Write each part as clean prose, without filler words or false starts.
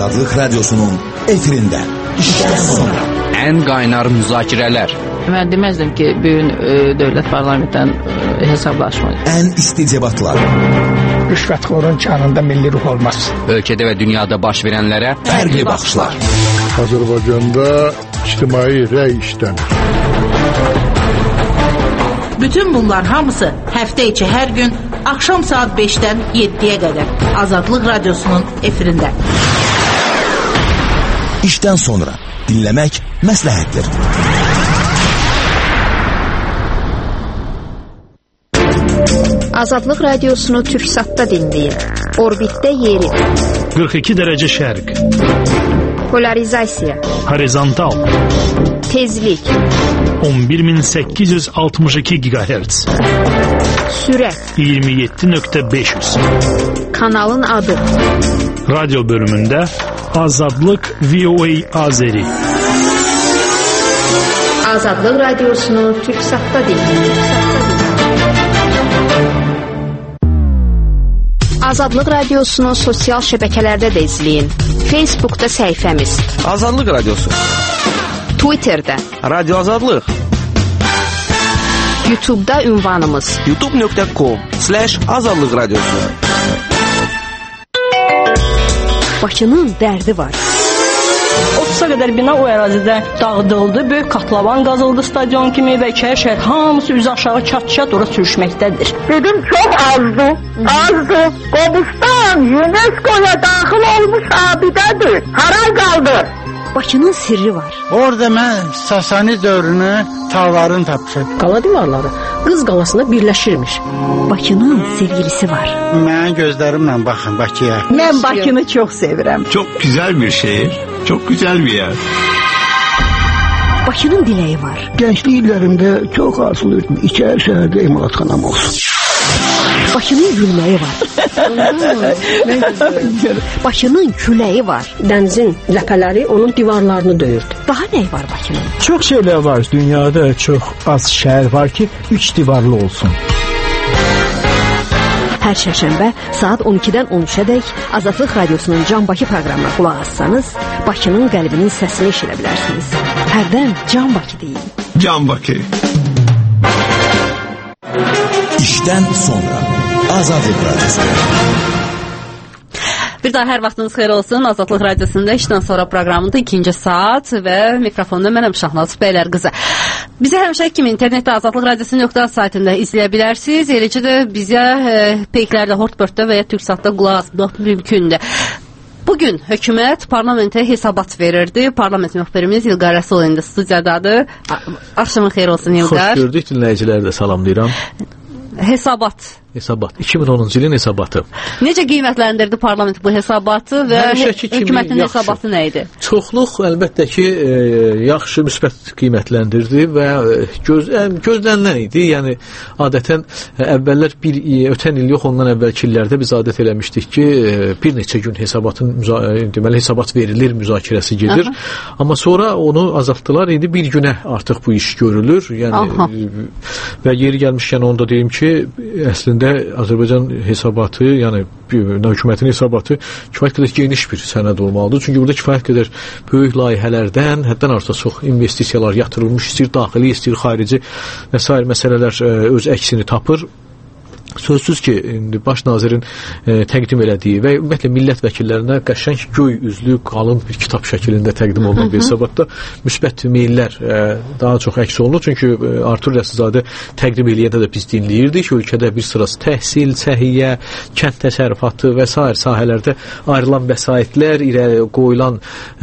Azadlık Radyosu'nun efirinde. İşten sonra. En qaynar müzakirələr. Mən deməzdim ki, bugün dövlət parlamentdən hesablaşmayız. En isti debatlar. Rüşvətxorun canında milli ruh olmaz. Ölkədə və dünyada baş verənlərə fərqli baxışlar. Azərbaycanda ictimai rəy işlənir. Bütün bunlar hamısı həftə içi hər gün axşam saat 5-dən 7-yə qədər Azadlıq Radyosu'nun efirində. İşten sonra dinlemek məsləhətdir. Azadlıq Radiosunu Türksat'ta dinleyin. Orbitdə yeri. 42 dərəcə şərq. Polarizasiya. Horizontal. Tezlik. 11862 GHz. Sürət. 27.500. Kanalın adı. Radyo bölümündə Azadlıq VOA Azeri. Azadlıq Radiosunu Türksat'ta dinleyin. Azadlıq Radiosunu sosial şəbəkələrdə də izləyin. Facebook'ta səhifəmiz. Azadlıq Radiosu. Twitter'da. Radyo Azadlıq. YouTube'da ünvanımız. youtube.com/Azadlıq Radiosu. Bakının dərdi var. 30'a qədər bina o ərazidə dağıdıldı. Böyük katlavan qazıldı stadion kimi və içəri şəhər hamısı üzü aşağı çat-çat ora sürüşməkdədir. Dedim çox azdı. Qobustan UNESCO'ya daxil olmuş abidədir. Haray qaldı. Bakının sirri var. Orada mən Sasani dövrünü tağlarını tapmışam. Qala divarları Qız qalasında birləşirmiş. Bakının sevgilisi var. Mən gözlərimlə baxın Bakıya. Mən Bakını çox sevirəm. Çok güzel bir şehir, çok güzel bir yer. Bakının diləyi var. Gençlik illərimdə çox arzulayırdım. İçəri şəhərdə emalatxanam olsun. Bakının gülməyi var. Bakının küləyi var. Dənizin ləpələri onun divarlarını döyürdü. Daha nə var Bakının? Çox şeylər var. Dünyada çox az şəhər var ki, 3 divarlı olsun. Hər şənbə saat 12-dən 13-ə dək Azadlıq Radiosunun Can Bakı proqramına qulaq assanız, Bakının qəlbinin səsini eşidə bilərsiniz. Hərdən Can Bakı deyin. Can Bakı. İşten sonra Azadlıq Radyosu. Bir daha hər vaxtınız xeyir olsun. Azadlıq Radiosunda işdən sonra proqramında 2-ci saat və mikrofonda mənəm Şahnaz Bəylər qızı. Bizə həmişə kimi internetdə Azadlıq Radiosu.az saytında izləyə bilərsiniz. Eləcə də bizə peyklərdə, Hortbörddə və ya Türksatda qulaq asmaq mümkündür. Bugün hökumət parlamentə hesabat verirdi. Parlament müxbirimiz İlqar Rəsul indi studiyadadır. Axşamın xeyir olsun İlqar. Xoş gördük, dinləyiciləri də salamlayıram. Hesabat. 2010-cu ilin hesabatı. Necə qiymətləndirdi parlament bu hesabatı və hökumətin hesabatı nə idi? Çoxluq əlbəttə ki, yaxşı, müsbət qiymətləndirdi və gözlənilən idi. Yəni, adətən əvvəllər ötən il yox, ondan əvvəlki illərdə biz adət eləmişdik ki, bir neçə gün deməli, hesabat verilir, müzakirəsi gedir. Amma sonra onu azaltdılar. İndi bir günə artıq bu iş görülür. Yəni, və yeri gəlmişkən onu da deyim ki, əslində Azərbaycan hesabatı, yəni hökumətin hesabatı kifayət qədər geniş bir sənəd olmalıdır. Çünki burada kifayət qədər böyük layihələrdən, həddən artıq çox investisiyalar yatırılmış, istəyir daxili, istəyir xarici və s. məsələlər öz əksini tapır. Sözsüz ki, baş nazirin təqdim elədiyi və ümumiyyətlə millət vəkillərinə qəşəng göy üzlü, qalın bir kitab şəklində təqdim olunan bir hesabatda müsbət meyllər daha çox əks olunur. Çünki Artur Rəsizadə təqdim eləyəndə də biz dinləyirdik. Ölkədə bir sırası təhsil, səhiyyə, kənd təsərrüfatı və s. sahələrdə ayrılan vəsaitlər, irəli qoyulan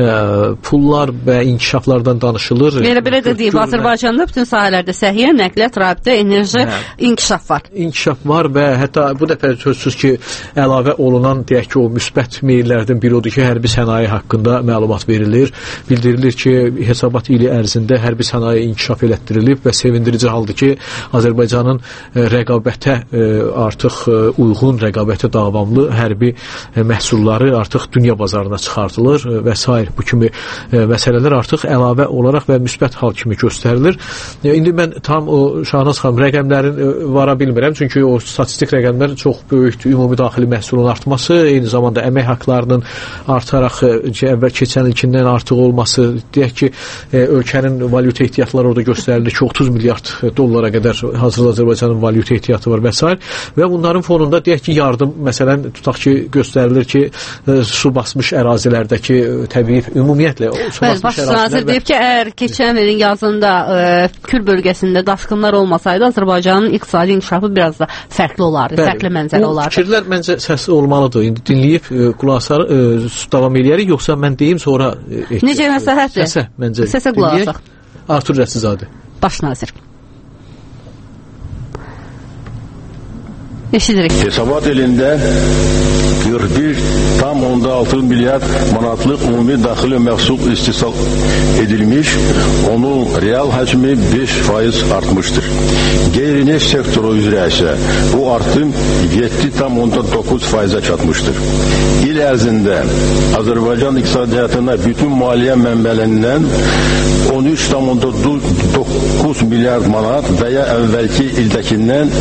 pullar və inkişaflardan danışılır. Belə də deyib, Azərbaycanda bütün sahələrdə səhiyyə, nəqliyyat, rabitə, enerji, inkişaf var. İnkişaf var və hətta bu dəfə sözsüz ki, əlavə olunan, deyək ki, o müsbət meyllərdən biri odur ki, hərbi sənaye haqqında məlumat verilir. Bildirilir ki, hesabat ili ərzində hərbi sənaye inkişaf elətdirilib və sevindirici haldır ki, Azərbaycanın rəqabətə artıq uyğun, rəqabətə davamlı hərbi məhsulları artıq dünya bazarına çıxartılır və s. Bu kimi məsələlər artıq əlavə olaraq və müsbət hal kimi göstərilir. İndi mən tam o Şahnaz xanım rəqəmlərin vara bilmirəm, çünki o statistik rəqəmlər çox böyükdür. Ümumi daxili məhsulun artması, eyni zamanda əmək haqqlarının artaraq əvvəl keçən ilkindən artıq olması, deyək ki, ölkənin valyuta ehtiyatları orada göstərilir ki, 30 milyard dollara qədər hazırda Azərbaycanın valyuta ehtiyatı var və s. Və bunların fonunda deyək ki, yardım, məsələn, tutaq ki, göstərilir ki, su basmış ərazilərdəki təbii, ümumiyyətlə su basmış ərazilər deyib ki, əgər keçən ilin yazında Kür bölgəsində daşqınlar olmasaydı, Azərbaycanın iqtisadi inkişafı biraz da fərqli olardı, fərqli mənzərə olardı. Bu fikirlər məncə səsi olmalıdır. İndi dinləyib qulaqsar davam eləyərik, yoxsa mən deyim sonra necə məsləhətdir? Səsə, məncə. Səsə qulaq asaq. Artur Rəsizadə. Baş nazir. Eşidirik. Hesabat elində 41,6 milyard manatlıq ümumi daxili məhsul istehsal edilmiş, onun real həcmi 5% artmışdır. Qeyri-neft sektoru üzrə isə bu artım 7,9%-ə çatmışdır. İl ərzində Azərbaycan iqtisadiyyatına bütün maliyyə mənbələrindən 13,9 milyard manat və ya əvvəlki ildəkindən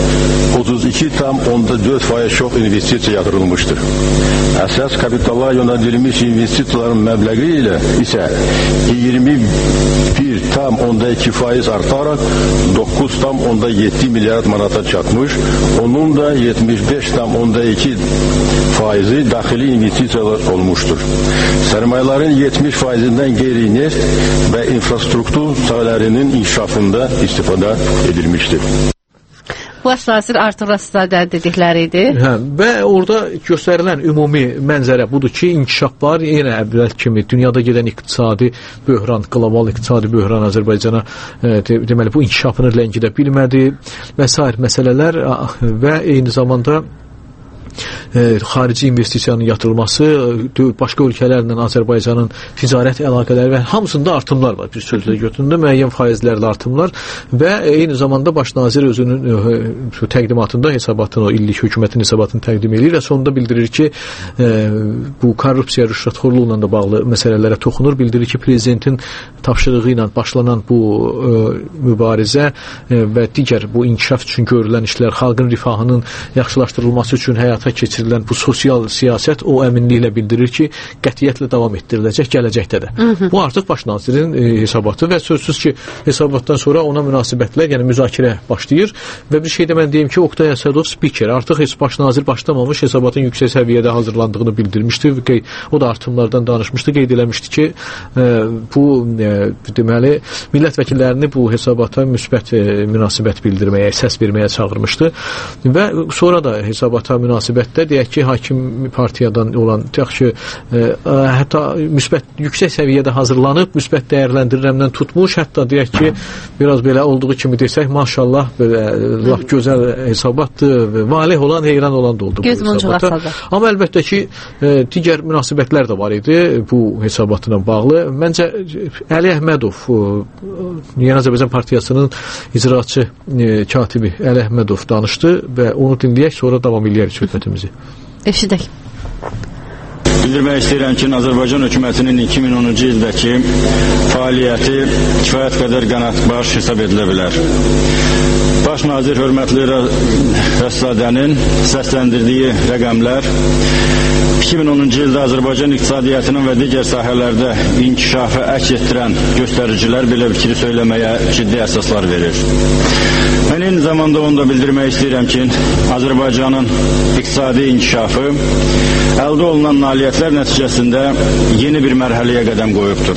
32,4% çox investisiya yatırılmışdır. Əsas kapitala yönəldilmiş investisiyaların məbləği ilə isə 21,2% artaraq 9,7 milyard manata çatmış, onun da 75,2% daxili investisiyalar olmuşdur. Sərmayələrin 70%-dən qeyri-neft və infrastruktur sahələrinin inkişafında istifadə edilmişdir. Baş nazir Artur Rəsizadə dedikləri idi. Və orada göstərilən ümumi mənzərə budur ki, inkişaf var. Yenə əvvəl kimi dünyada gedən iqtisadi böhran, qlobal iqtisadi böhran Azərbaycana deməli bu inkişafını ləngidə bilmədi və sair məsələlər və eyni zamanda xarici investisiyanın yatırılması, başqa ölkələrlə Azərbaycanın ticarət əlaqələri və hamısında artımlar var. Bir sözlə götüründə müəyyən faizlərlə artımlar və eyni zamanda baş nazir özünün təqdimatında hesabatını, o illik hökumətin hesabatını təqdim edir və sonunda bildirir ki, bu korrupsiya, rüşvətxorluqla da bağlı məsələlərə toxunur. Bildirir ki, prezidentin tapşırığı ilə başlanan bu mübarizə və digər bu inkişaf üçün görülən işlər, xalqın rifahının yaxşılaşdırılması üçün həyata keçirilən bu sosial siyasət o əminliklə bildirir ki, qətiyyətlə davam etdiriləcək gələcəkdə də. Bu artıq baş nazirin hesabatı və sözsüz ki, hesabatdan sonra ona münasibətlər, yəni müzakirə başlayır və bir şey də mən deyim ki, Oqtay Əsədov spiker, artıq baş nazir başlamamış hesabatın yüksək səviyyədə hazırlandığını bildirmişdi. O da artımlardan danışmışdı, qeyd eləmişdi ki, bu deməli millət vəkillərini bu hesabata müsbət münasibət bildirməyə, səs verməyə çağırmışdı və sonra da hesabata münasibətdə deyək ki, hakim partiyadan olan yaxşı hətta müsbət yüksək səviyyədə hazırlanıb, müsbət dəyərləndirilmədən tutmuş, hətta deyək ki, biraz belə olduğu kimi desək, maşallah belə lap gözəl hesabatdır və valeh olan, heyran olan da oldu bu hesabata. Amma əlbəttə ki, digər münasibətlər də var idi bu hesabatla bağlı. Məncə Əli Əhmədov, Yeni Azərbaycan Partiyasının icraçı katibi Əli Əhmədov danışdı və onu dinləyək, sonra davam eləyək söhbətimizi. Eşidək. Bildirmək istəyirəm ki, Azərbaycan hökumətinin 2010-cu ildəki fəaliyyəti kifayət qədər qanatbaş hesab edilə bilər. Baş nazir hörmətli Rəssadənin səsləndirdiyi rəqəmlər 2010-cu ildə Azərbaycan iqtisadiyyatının və digər sahələrdə inkişafı əks etdirən göstəricilər belə fikri söyləməyə ciddi əsaslar verir. Mən eyni zamanda onu da bildirmək istəyirəm ki, Azərbaycanın iqtisadi inkişafı əldə olunan nailiyyətlər nəticəsində yeni bir mərhələyə qədəm qoyubdur.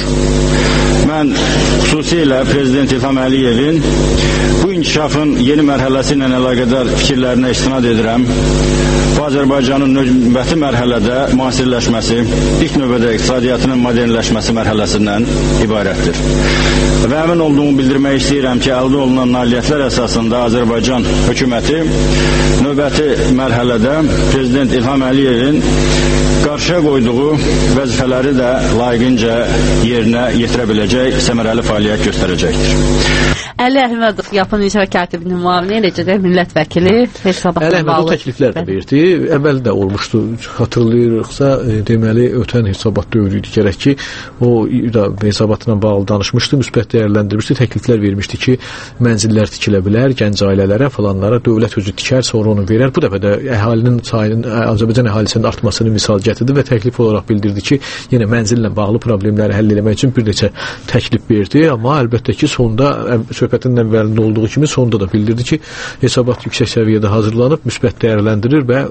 Mən xüsusilə Prezident İlham Əliyevin bu inkişafın yeni mərhələsi ilə əlaqədar fikirlərinə istinad edirəm. Bu Azərbaycanın növbəti mərhələdə müasirləşməsi, ilk növbədə iqtisadiyyatının modernləşməsi mərhələsindən ibarətdir. Və əmin olduğumu bildirmək istəyirəm ki, əldə olunan nailiyyətlər əsasında Azərbaycan hökuməti növbəti mərhələdə Prezident İlham Əliyevin qarşıya qoyduğu vəzifələri də layiqincə yerinə yetirə biləcək səmərəli fəaliyyət göstərəcəkdir. Əli Əhmədov, Yapon icra katibinin müavini, eləcə də millət vəkili hesabatla bağlı. Əli Əhmədov təkliflər də verdi. Əvvəl də olmuşdu. Xatırlayırıqsa, deməli ötən hesabat dövrü idi gərək ki, o da hesabatla bağlı danışmışdı, müsbət dəyərləndirmişdi, təkliflər vermişdi ki, mənzillər tikilə bilər, gənc ailələrə, falanlara dövlət özü tikər, sonra onu verər. Bu dəfə də əhalinin sayının, Azərbaycan əhalisinin artmasını misal gətirdi və təklif olaraq bildirdi ki, yenə mənzillə bağlı problemləri həll etmək üçün bir neçə təklif verdi, amma əlbəttə ki, sonda söhbətin əvvəlində olduğu kimi sonda da bildirdi ki, hesabat yüksək səviyyədə hazırlanıb, müsbət dəyərləndirir və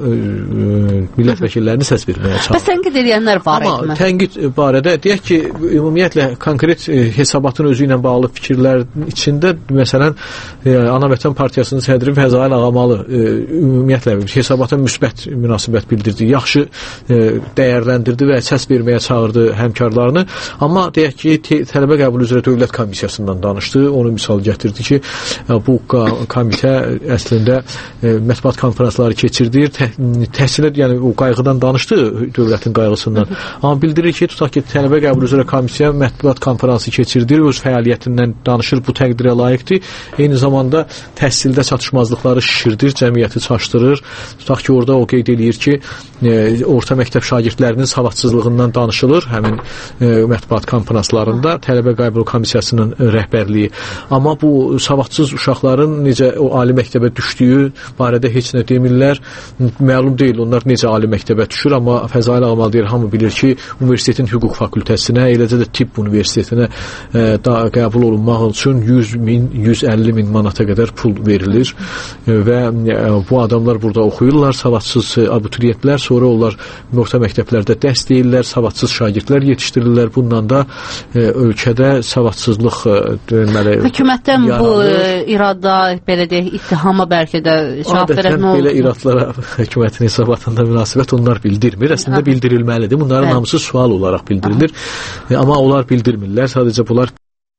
millət vəkillərini səs verməyə çağırır. Bəs tənqid edənlər var idi. Amma tənqid barədə deyək ki, ümumiyyətlə konkret hesabatın özü ilə bağlı fikirlər içində məsələn Ana Vətən Partiyasının sədri Fəzail Ağamalı ümumiyyətlə hesabata müsbət münasibət bildirdi, yaxşı dəyərləndirdi və səs verməyə çağırdı həmkarlarını. Amma deyək ki, tələbə qəbul üzrə Dövlət Komissiyasından danışdı. Onu misal gətirdi ki, bu komitə əslində mətbuat konferansları keçirdir. Təhsilə, yəni o qayğıdan danışdı, dövlətin qayğısından. Amma bildirir ki, tutaq ki, tələbə qəbul üzrə komissiya mətbuat konferansı keçirdir, öz fəaliyyətindən danışır, bu təqdirə layiqdir. Eyni zamanda təhsildə çatışmazlıqları şişirdir, cəmiyyəti çaşdırır. Tutaq ki, orada o qeyd eləyir ki, orta məktəb şagirdlərinin savadsızlığından danışılır həmin mətbuat konferanslarında tələbə qəbul komissiyasının rəhbərliyi. Amma bu savadsız uşaqların necə o ali məktəbə düşdüyü barədə heç nə demirlər. Məlum deyil onlar necə ali məktəbə düşür, amma Fəzail Ağamal deyir, hamı bilir ki, universitetin hüquq fakültəsinə, eləcə də tibb universitetinə qəbul olunmaq üçün 100 min, 150 min manata qədər pul verilir və bu adamlar burada oxuyurlar, savadsız abituriyentlər, sonra onlar orta məktəblərdə dərs deyirlər, savadsız şagirdlər yetişdirirlər. Bundan da ölkədə savadsızlıq deməli hökumətdən bu irada belə deyək ittihama bəlkə də cavab verən nə olur? Belə iradlara hökumətin hesabatında münasibət onlar bildirmir. Əslində bildirilməlidir. Bunların hamısı sual olaraq bildirilir. Amma onlar bildirmirlər. Sadəcə bunlar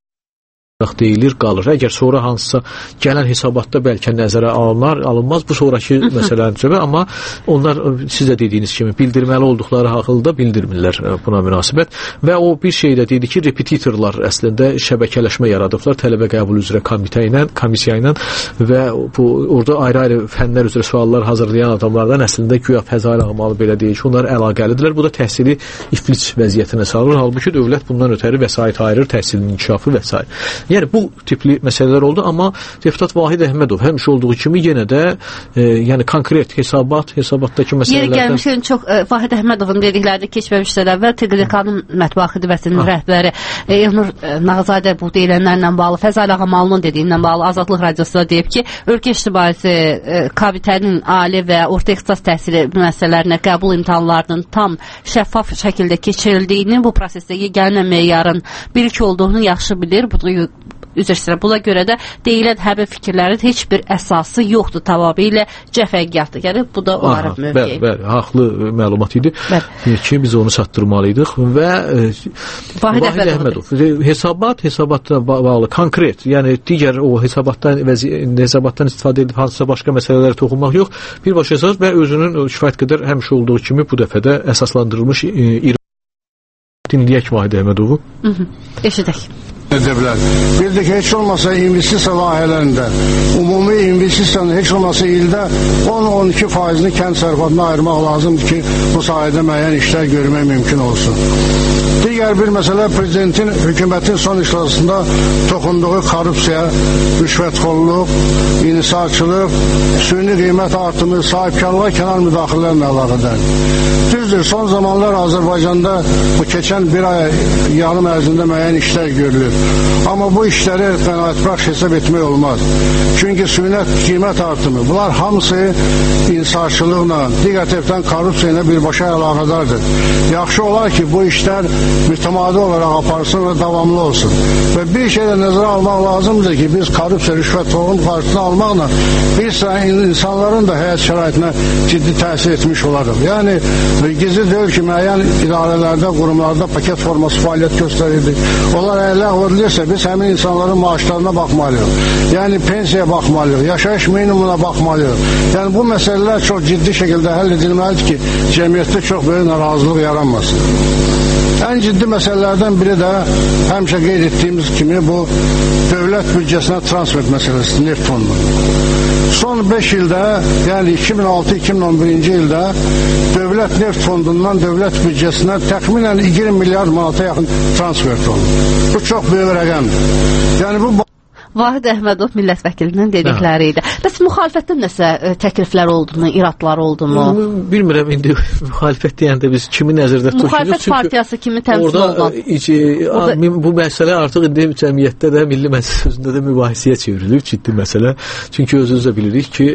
deyilir, qalır. Əgər sonra hansısa gələn hesabatda bəlkə nəzərə alınmaz, bu sonraki məsələnin səbəbi, amma onlar siz də dediyiniz kimi bildirməli olduqları haqqında bildirmirlər buna münasibət və o bir şey də dedi ki, repetitorlar əslində şəbəkələşmə yaradıblar tələbə qəbul üzrə komissiya ilə və bu orada ayrı-ayrı fənlər üzrə suallar hazırlayan adamlardan əslində güya Fəzail Ağamalı belə deyir ki, onlar əlaqəlidirlər. Bu da təhsili iflic vəziyyətinə salır. Halbuki dövlət bundan ötəri vəsait ayırır, təhsilin inkişafı və s. Yəni bu tipli məsələlər oldu, amma deputat Vahid Əhmədov həmişə olduğu kimi yenə də yəni konkret hesabatdakı məsələlərdən yeri gəlmişkən çox Vahid Əhmədovun dediklərini keçməmişdən əvvəl TQDK-nın mətbuat xidmətinin rəhbəri Elnur Nağzadə bu deyilənlərlə bağlı Fəzail Ağamalının dediyindən bağlı Azadlıq Radiosunda deyib ki, ölkə ictimaiyyəti KBT-nin ali və orta ixtisas təhsili müəssisələrinə qəbul imtahanlarının tam şəffaf şəkildə keçirildiyini, bu prosesdə yeganə meyarın bir-iki olduğunu yaxşı bilir. Buna görə də deyilən həmin fikirlərin heç bir əsası yoxdur, tamamilə cəfəngiyatdır. Yəni bu da onların mövqeyi. Bəli, haqlı məlumat idi ki, biz onu çatdırmalıydıq və Vahid Əhmədov hesabatla bağlı konkret, yəni digər o hesabatdan istifadə edib hansısa başqa məsələlərə toxunmaq yox, birbaşa əsas və özünün kifayət qədər həmişə olduğu kimi bu dəfə də əsaslandırılmış dinləyək Vahid Əhmədovu. Eşidək. Bildik heç olmasa investisiya layihələrində ümumi investisiyanın heç olmasa ildə 10-12%-ni kənd sərfatına ayırmaq lazımdır ki, bu sayədə müəyyən işlər görmək mümkün olsun. Digər bir məsələ prezidentin, hökumətin son iclasında toxunduğu korrupsiya, rüşvətxorluq, inhisarçılıq, süni qiymət artımı, sahibkarlığa kənar müdaxilələrlə əlaqədir. Düzdür, son zamanlar Azərbaycanda bu keçən bir ay yarım ərzində müəyyən işlər görülür. Amma bu işləri qənaətbəxş hesab etmək olmaz. Çünki süni qiymət artımı, bunlar hamısı inhisarçılıqla, digər tərəfdən korrupsiya ilə birbaşa əlaqədardır. Yaxşı olar ki, bu işlər mütəmadi olaraq aparsın və davamlı olsun. Və bir şey də nəzərə almaq lazımdır ki, biz korrupsiya, rüşvətxorluğun qarşısını almaqla bir sıra insanların da həyat şəraitinə ciddi təsir etmiş olarıq. Yəni, gizli deyil ki, müəyyən idarələrdə, qurumlarda paket forması fəaliyyət göstərirdi. Onlar ləğv göstərilirsə, biz həmin insanların maaşlarına baxmalıyıq. Yəni pensiyaya baxmalıyıq, yaşayış minimumuna baxmalıyıq. Yəni bu məsələlər çox ciddi şəkildə həll edilməlidir ki, cəmiyyətdə çox böyük narazılıq yaranmasın. Ən ciddi məsələlərdən biri də həmişə qeyd etdiyimiz kimi bu dövlət büdcəsinə transfer məsələsidir, neft fondu. Son 5 ildə, yəni 2006-2011-ci ildə dövlət neft fondundan dövlət büdcəsinə təxminən 20 milyard manata yaxın transfer olundu. Bu çox böyük rəqəmdir. Yəni bu Vahid Əhmədov millət vəkilinin dedikləri idi. Bəs müxalifətdən nəsə təkliflər oldu-mu, iradlar oldu-mu? Bilmirəm, indi müxalifət deyəndə biz kimi nəzərdə tuturuq? Müxalifət partiyası kimi təmsil oldu? Bu məsələ artıq indi cəmiyyətdə də, Milli Məclis sözündə də mübahisəyə çevrilir, ciddi məsələ. Çünki özünüz də bilirik ki,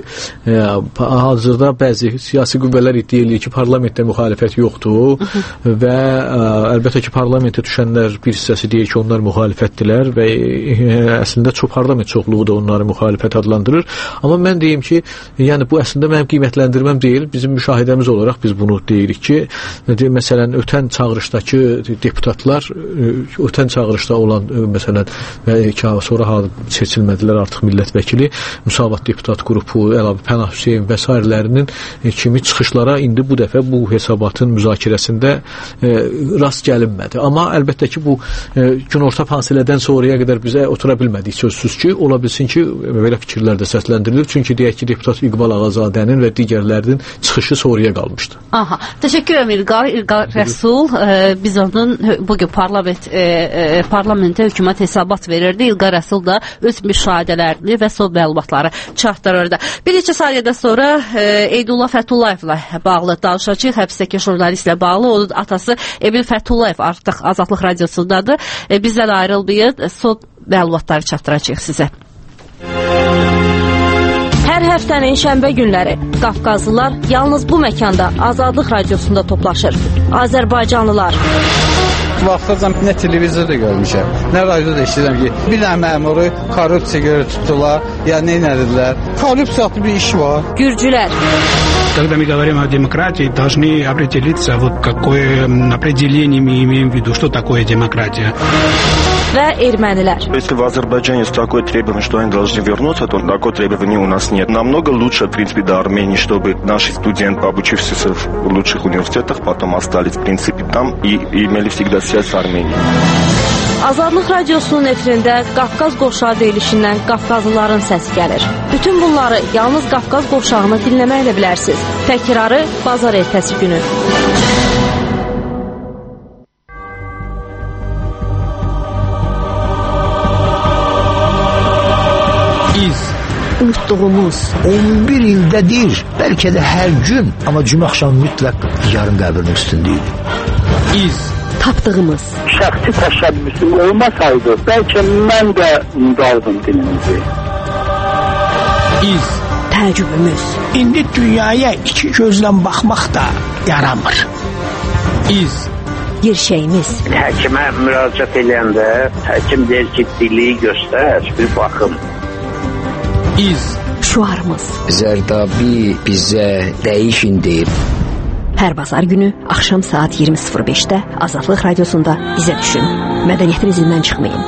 hazırda bəzi siyasi qüvvələr iddia edir ki, parlamentdə müxalifət yoxdur və əlbəttə ki, parlamentə düşənlər bir hissəsi deyir ki, onlar müxalifətdirlər və əslində parlament çoxluğu da onları müxalifət adlandırır. Amma mən deyim ki, yəni bu əslində mənim qiymətləndirməm deyil. Bizim müşahidəmiz olaraq biz bunu deyirik ki, məsələn, ötən çağırışdakı deputatlar, ötən çağırışda olan, məsələn, sonra seçilmədilər artıq millət vəkili, Müsavat deputat qrupu, əlavə Pənah Hüseyin və s. kimi çıxışlara indi bu dəfə bu hesabatın müzakirəsində rast gəlinmədi. Amma əlbəttə ki, bu günorta fasilədən sonraya qədər bizə otura bilmədik sözsüz ki, ola bilsin ki, belə fikirlər də səsləndirilir. Çünki deyək ki, deputat İqbal Ağazadənin və digərlərinin çıxışı sonraya qalmışdı. Aha, təşəkkür edirəm İlqar Rəsul. Biz onun bugün parlamentə hökumət hesabat verirdi. İlqar Rəsul da öz müşahidələrini və son məlumatları çatdırırdı. Bir neçə saniyədən sonra Eydullah Fətullayevlə bağlı danışacağıq. Həbsdəki jurnalistlə bağlı. Onun atası Emil Fətullayev artıq Azadlıq Radiosundadır. Bizdən ayrılmayın. Son məlumatları çatdıracağıq sizə. Hər həftənin şənbə günləri Qafqazlılar yalnız bu məkanda Azadlıq Radiosunda toplaşır. Azərbaycanlılar. Vaxtlardan nə televizorda görmüşəm, nə radioda eşidirəm ki, bir dənə məmuru korrupsiya görə tutdular, ya nə edilər. Korrupsiya bir iş var. Gürcülər. Когда мы говорим о демократии, должны определиться, вот какое определение мы имеем в виду, что такое демократия. Və ermənilər. Если в Азербайджане есть такое требование, что они должны вернуться, то такое требование у нас нет. Намного лучше, в принципе, до Армении, чтобы наши студенты, обучившиеся в лучших университетах, потом остались, в принципе, там и имели всегда связь с Арменией. Azadlıq Radiosunun efirində Qafqaz qovşağı deyilişindən Qafqazlıların səsi gəlir. Bütün bunları yalnız Qafqaz qovşağını dinləməklə bilərsiniz. Təkrarı bazar ertəsi günü. Unutduğumuz 11 ildədir, bəlkə də hər gün, amma cümə axşamı mütləq yarın qəbrinin üstündəydi. Tapdığımız şəxsi təşəbbüsüm olmasaydı, bəlkə mən də unudardım dilimizi. Təəccübümüz. İndi dünyaya iki gözlə baxmaq da yaramır. Gerçəyimiz. Həkimə müraciət edəndə həkim deyir ki, dili göstər, bir baxım. Şuarımız. Zərdabi bizə dəyişin deyib. Hər bazar günü axşam saat 20:05-də Azadlıq Radiosunda bizə düşün. Mədəniyyətin izindən çıxmayın.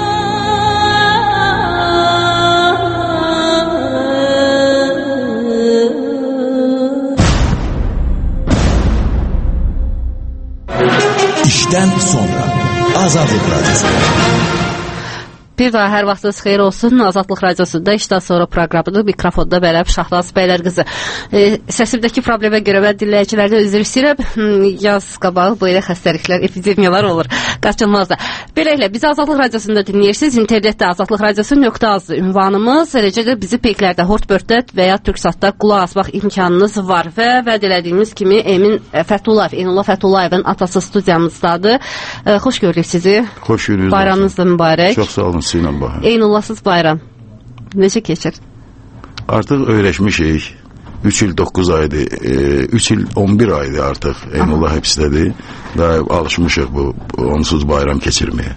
İşdən sonra Azadlıq Radiosu. Bir daha hər vaxtınız xeyir olsun. Azadlıq Radiosunda işdən sonra proqramını mikrofonda Bələm Şahnaz Bəylərqızı. Səsimdəki problemə görə mən dinləyicilərdən üzr istəyirəm. Yaz qabağı belə xəstəliklər, epidemiyalar olur. Qaçılmazdır. Beləliklə, bizi Azadlıq Radiosunda dinləyirsiniz. İnternetdə azadlıqradiosu.az ünvanımız. Eləcə də bizi peyklərdə, Hortbörddə və ya Türksatda qulaq asmaq imkanınız var. Və vəd elədiyimiz kimi Emin Fətullayev, Eynullah Fətullayevin atası studiyamızdadır. Xoş gördük sizi. Xoş gördük. Bayramınız da mübarək. Çox sağ olun. Eynullahsız bayram. Necə keçir? Artıq öyrəşmişik. 3 il 9 aydır. 3 il 11 aydır artıq. Eynullah həbsdədir. Daha alışmışıq bu onsuz bayram keçirməyə.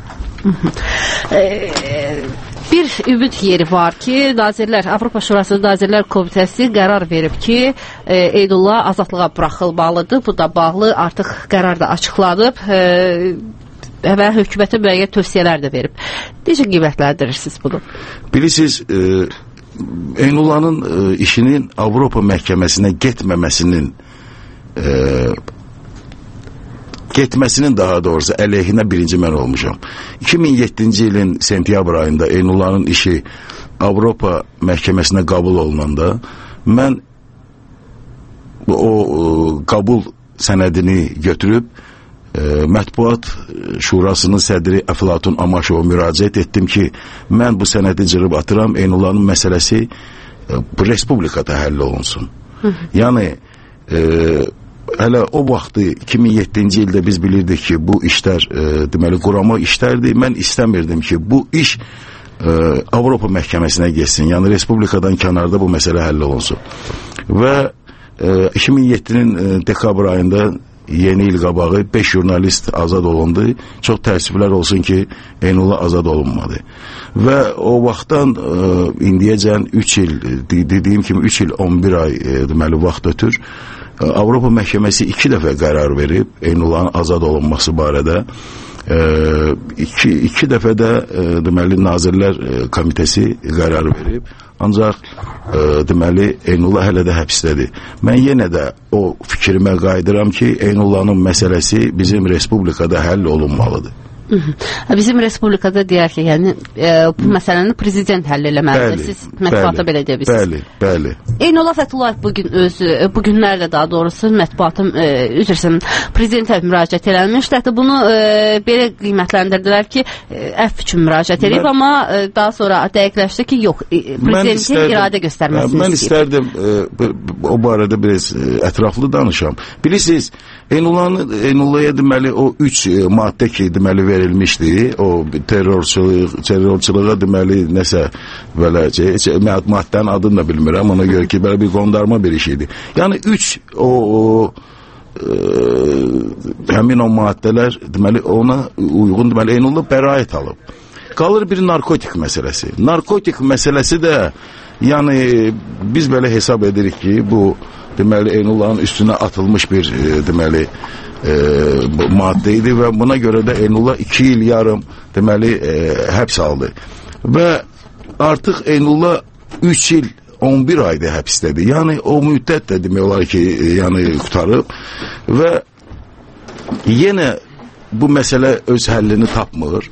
Bir ümid yeri var ki, Nazirlər, Avropa Şurası Nazirlər Komitəsi qərar verib ki, Eynullah azadlığa buraxılmalıdır. Bu da bağlı artıq qərar da açıqlanıb. və hökumətə müəyyən tövsiyələr də verib. Necə qiymətləndirirsiniz bunu? Bilirsiniz, Eynullahın işinin Avropa məhkəməsinə getməsinin daha doğrusu əleyhinə birinci mən olmuşam. 2007-ci ilin sentyabr ayında Eynullahın işi Avropa məhkəməsinə qəbul olunanda mən o qəbul sənədini götürüb Mətbuat Şurasının sədri Əflatun Amaşova müraciət etdim ki, mən bu sənədi cırıb atıram, Eynullahın məsələsi bu respublikada həll olunsun. Yəni hələ o vaxtı 2007-ci ildə biz bilirdik ki, bu işlər deməli qurama işlərdir. Mən istəmirdim ki, bu iş Avropa məhkəməsinə geçsin. Yəni respublikadan kənarda bu məsələ həll olunsun. Və 2007-nin dekabr ayında yeni il qabağı 5 jurnalist azad olundu. Çox təəssüflər olsun ki, Eynullah azad olunmadı. Və o vaxtdan indiyəcən 3 il, dediyim kimi 3 il 11 ay deməli vaxt ötür. Avropa məhkəməsi 2 dəfə qərar verib Eynullahın azad olunması barədə. 2 dəfə də deməli Nazirlər Komitəsi qərar verib. Ancaq deməli Eynullah hələ də həbsdədir. Mən yenə də o fikrimə qayıdıram ki, Eynullahın məsələsi bizim respublikada həll olunmalıdır. Bizim respublikada deyər ki, yəni bu məsələni prezident həll eləməlidir. Siz mətbuata belə deyə bilirsiniz. Bəli. Eynullah Fəthullayev bu günlərdə daha doğrusu mətbuatın prezidentə müraciət eləmişdi. Hətta bunu belə qiymətləndirdilər ki, əfv üçün müraciət edib, amma daha sonra dəqiqləşdi ki, yox, prezidentin iradə göstərməsini mən istərdim o barədə biraz ətraflı danışam. Bilirsiniz, Eynullah'a deməli o 3 maddə ki, deməli verilmişdi, o terrorçılığa deməli nəsə belə maddənin adını da bilmirəm, ona görə ki, belə bir qondarma bir iş idi. Yəni 3 həmin o maddələr deməli ona uyğun deməli Eynullah bəraət alıb. Qalır bir narkotik məsələsi. Narkotik məsələsi də yəni biz belə hesab edirik ki, bu deməli Eynullahın üstünə atılmış bir deməli maddə idi və buna görə də Eynullah 2 il yarım deməli həbs aldı. Və artıq Eynullah 3 il 11 ayda həbsdədir. Yəni o müddət də demək olar ki, yəni qutarıb və yenə bu məsələ öz həllini tapmır.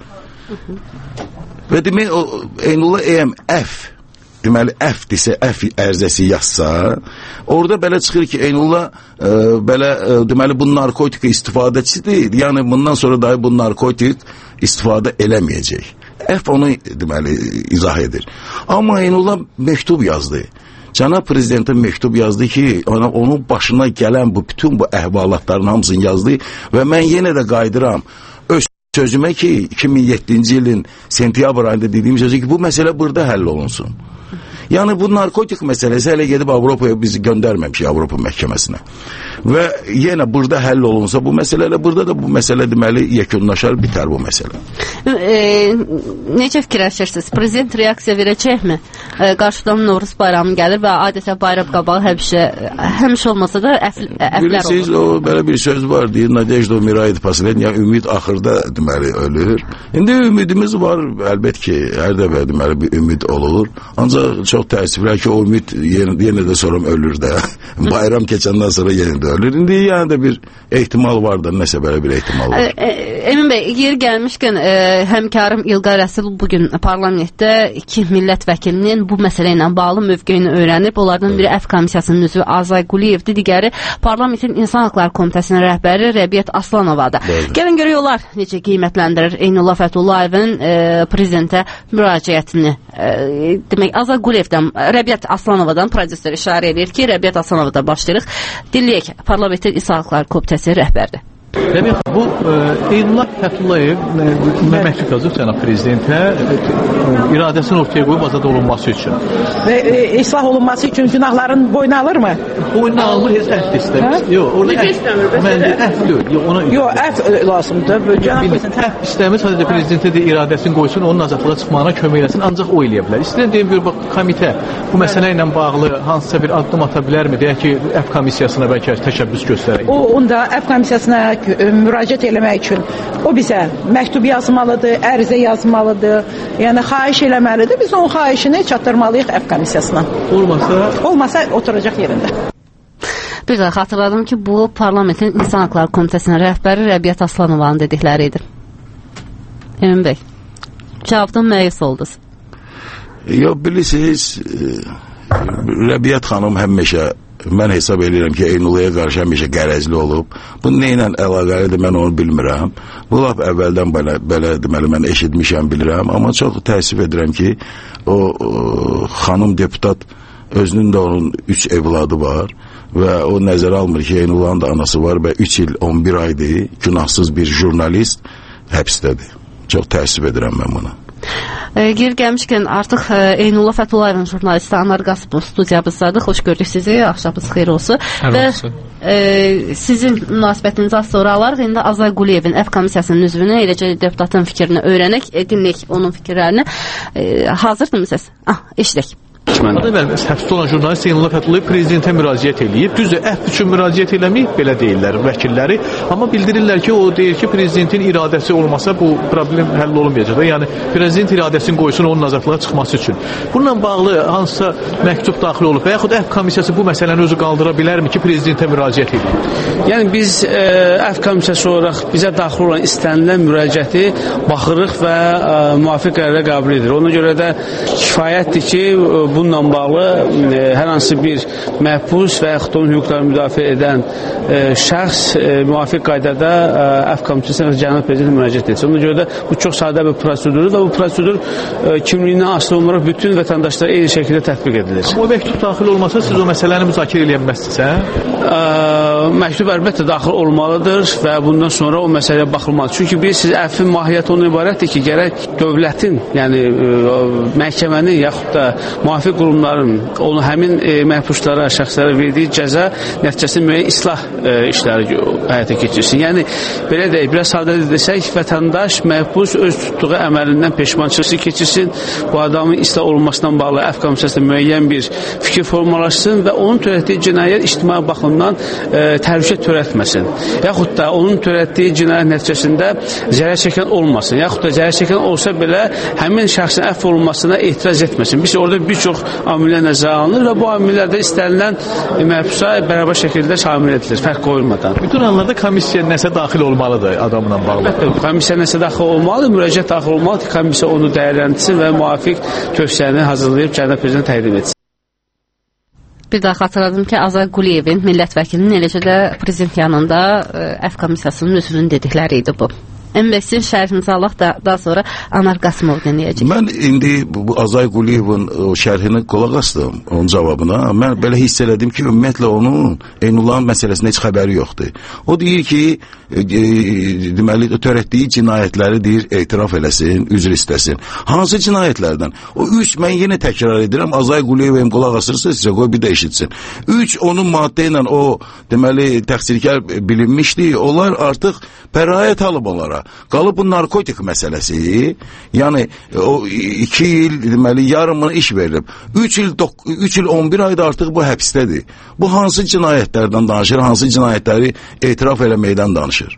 Və demək Eynullah EMF deməli əfdirsə, əf ərzəsi yazsa, orada belə çıxır ki, Eynullah belə deməli bu narkotika istifadəçisidir. Yəni bundan sonra dahi bu narkotik istifadə eləməyəcək. Əf onu deməli izah edir. Amma Eynullah məktub yazdı. Cənab Prezidentə məktub yazdı ki, onun başına gələn bütün bu əhvalatların hamısını yazdı və mən yenə də qayıdıram öz sözümə ki, 2007-ci ilin sentyabr ayında dediyim sözü ki, bu məsələ burada həll olunsun. Yəni bu narkotik məsələsi hələ gedib Avropaya bizi göndərməmiş Avropa məhkəməsinə. Və yenə burada həll olunsa bu məsələlə, burada da bu məsələ deməli yekunlaşar, bitər bu məsələ. Necə fikirləşirsiniz? Prezident reaksiya verəcəkmi? Qarşıdan Novruz bayramı gəlir və adətən bayram qabağı həmişə olmasa da əflər olur. Bilirsiniz, o belə bir söz var, deyir, Nadejda umирает последняя, yəni ümid axırda deməli ölür. İndi ümidimiz var, əlbət ki, hər dəfə deməli bir ümid olur. Ancaq çox təəssüflər ki, o ümid yenə də sonra ölür də. Bayram keçəndən sonra yenə də ölür. İndi yəni də bir ehtimal var da, nəsə belə bir ehtimal var. Emin bəy, yeri gəlmişkən həmkarım İlqar Rəsul bugün parlamentdə 2 millət vəkilinin bu məsələ ilə bağlı mövqeyini öyrənib. Onlardan biri Əf Komissiyasının üzvü Azay Quliyevdir, digəri Parlamentin İnsan Haqları Komitəsinin rəhbəri Rəbiyyət Aslanovadır. Gəlin görək onlar necə qiymətləndirir Eynullah Fətullayevin prezidentə müraciətini. Demək, Azay Quliyevdən, Rəbiyyət Aslanovadan prodüser işarə edir ki, Rəbiyyət Aslanovadan başlayırıq. Dinləyək, Parlamentin İnsan Haqları Komitəsi rəhbəridir. Rəbiyyət, bu Eynullah Fəthullayev məktub yazıb cənab prezidentə iradəsini ortaya qoyub azad olunması üçün. Və islah olunması üçün günahların boyuna alırmı? Boyuna almır, heç əhd istəmir. Yox, orada əhd deyil. Yox, əhd lazımdır. Əhd istəmir, sadəcə prezidentə də iradəsini qoysun, onun azadlığa çıxmağına kömək eləsin, ancaq o eləyə bilər. İstəyən deyim, bir komitə bu məsələ ilə bağlı hansısa bir addım ata bilərmi? Deyək ki, Əf Komissiyasına bəlkə təşəbbüs göstərək. O, onda Əf Komissiyasına müraciət eləmək üçün o bizə məktub yazmalıdır, ərizə yazmalıdır, yəni xahiş eləməlidir. Biz onun xahişini çatdırmalıyıq Əfv komissiyasına. Olmasa oturacaq yerində. Bir daha xatırladım ki, bu Parlamentin İnsan Haqları Komitəsinin rəhbəri Rəbiyyət Aslanovanın dedikləri idi. Emin bəy, cavabdan məyus oldunuz. Yox, bilirsiniz, Rəbiyyət xanım həmişə, mən hesab edirəm ki, Eynullaya qarşı həmişə qərəzli olub. Bu nə ilə əlaqəlidir, mən onu bilmirəm. Bu lap əvvəldən belə deməli, mən eşitmişəm, bilirəm. Amma çox təəssüf edirəm ki, o xanım deputat özünün də onun 3 evladı var və o nəzərə almır ki, Eynullahın da anası var və 3 il 11 aydır, günahsız bir jurnalist həbsdədir. Çox təəssüf edirəm mən buna. Geri gəlmişkən artıq Eynullah Fətullayevin jurnalisti Anar Qasımov studiyamızdadır. Xoş gördük sizi, axşamınız xeyir olsun. Və sizin münasibətinizi az sonra alarıq. İndi Azay Quliyevin Əfv komissiyasının üzvünü, eləcə deputatın fikrini öyrənək, dinləyək onun fikirlərini. Hazırdırmı siz? Eşidək. Həbsdə olan jurnalist Eynullah Fətulayev prezidentə müraciət eləyib. Düzdür, Əfv üçün müraciət eləməyib, belə deyirlər vəkilləri. Amma bildirirlər ki, o deyir ki, prezidentin iradəsi olmasa bu problem həll olunmayacaq. Yəni, prezident iradəsini qoysun onun azadlığa çıxması üçün. Bununla bağlı hansısa məktub daxil olub və yaxud Əfv komissiyası bu məsələni özü qaldıra bilərmi ki, prezidentə müraciət edib? Yəni, biz Əfv komissiyası olaraq bizə daxil olan istənilən müraciəti baxırıq və müvafiq qərara qəbul edirik. Ona görə də kifayətdir ki, bununla bağlı hər hansı bir məhbus və yaxud onun hüquqlarını müdafiə edən şəxs müvafiq qaydada Əfv komissiyasına və Cənab Prezidentə müraciət etsin. Ona görə də bu çox sadə bir prosedurdur və bu prosedur kimliyindən asılı olaraq bütün vətəndaşlara eyni şəkildə tətbiq edilir. O məktub daxil olmasa siz o məsələni müzakirə eləyə bilməzsiniz, hə? Məktub əlbəttə daxil olmalıdır və bundan sonra o məsələyə baxılmalıdır. Çünki bilirsiniz, Əfvin mahiyyəti ondan ibarətdir ki, gərək dövlətin, yəni məhkəmənin yaxud da müvafiq qurumların onu həmin məhbuslara, şəxslərə verdiyi cəza nəticəsində müəyyən islah işləri həyata keçirsin. Yəni, belə deyək, biraz sadə desək, vətəndaş, məhbus öz tutduğu əməlindən peşmançılığı keçirsin, bu adamın islah olunmasından bağlı Əfv komissiyasında müəyyən bir fikir formalaşsın və onun törətdiyi cinayət ictimai baxımdan təhlükə törətməsin. Yaxud da onun törətdiyi cinayət nəticəsində zərər çəkən olmasın. Yaxud da zərər çəkən olsa belə həmin şəxsin əfv olunmasına etiraz etməsin. Biz orada bir çox amillər nəzərə alınır və bu amillərdə istənilən məhbusa bərabər şəkildə şamil edilir, fərq qoyulmadan. Bütün anlarda komissiya nəsə daxil olmalıdır adamla bağlı. Komissiya nəsə daxil olmalıdır, müraciət daxil olmalıdır ki, komissiya onu dəyərləndirsin və müvafiq tövsiyəni hazırlayıb Cənab Prezidentə təqdim etsin. Bir daha xatırladım ki, Azay Quliyevin millət vəkilinin eləcə də prezident yanında Əfv komissiyasının üzvünün dedikləri idi bu. Sizin şərhinizi alaq da daha sonra Anar Qasımov dinləyəcək. Mən indi bu Azay Quliyevin şərhini qulaq asdım, onun cavabına. Mən belə hiss elədim ki, ümumiyyətlə onun Eynullahın məsələsində heç xəbəri yoxdur. O deyir ki, deməli, törətdiyi cinayətləri deyir, etiraf eləsin, üzr istəsin. Hansı cinayətlərdən? O 3, mən yenə təkrar edirəm, Azay Quliyevin qulaq asırsa sizə qoy bir də eşitsin. 3, onun maddə ilə o, deməli, təqsirkar bilinmişdi, onlar artıq bəraət alıb onlara. Qalıb bu narkotik məsələsi, yəni o 2 il, deməli, yarımına iş verilib. 3 il 11 ayda artıq bu həbsdədir. Bu hansı cinayətlərdən danışır, hansı cinayətləri etiraf eləməkdən danışır?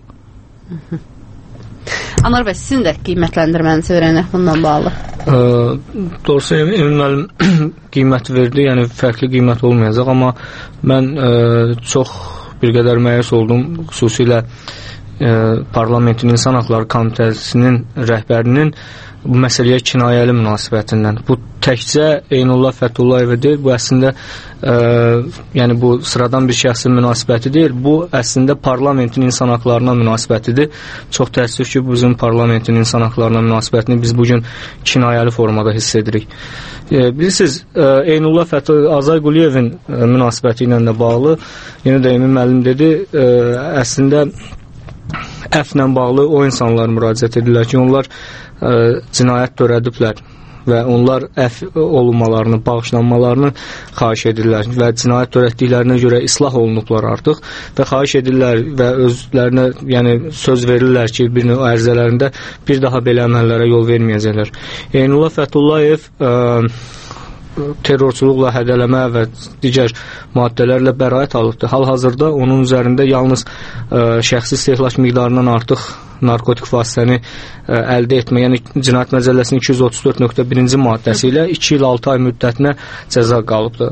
Anar bəy, sizin də qiymətləndirmənizi öyrənək bundan bağlı. Doğrusu, Emin müəllim qiymət verdi, yəni fərqli qiymət olmayacaq, amma mən çox bir qədər məyus oldum, xüsusilə Parlamentin İnsan Haqları Komitəsinin rəhbərinin bu məsələyə kinayəli münasibətindən. Bu təkcə Eynullah Fətullayeva deyil, bu əslində yəni bu sıradan bir şəxsin münasibəti deyil, bu əslində Parlamentin İnsan Haqlarına münasibətidir. Çox təəssüf ki, bizim Parlamentin İnsan Haqlarına münasibətini biz bugün kinayəli formada hiss edirik. Bilirsiniz, Eynullah Fətullayeva, Azay Quliyevin münasibəti ilə də bağlı, yenə də Emin müəllim dedi, əslində Əfvlə bağlı o insanlar müraciət edirlər ki, onlar cinayət törədiblər və onlar əfv olunmalarını, bağışlanmalarını xahiş edirlər və cinayət törətdiklərinə görə islah olunublar artıq və xahiş edirlər və özlərinə yəni söz verirlər ki, bir növ ərizələrində bir daha belə əməllərə yol verməyəcəklər. Eynullah Fətullayev terrorçuluqla hədələmə və digər maddələrlə bəraət alıbdır. Hal-hazırda onun üzərində yalnız şəxsi istehlak miqdarından artıq narkotik vasitəni əldə etmə, yəni Cinayət Məcəlləsinin 234.1-ci maddəsi ilə 2 il 6 ay müddətinə cəza qalıbdır.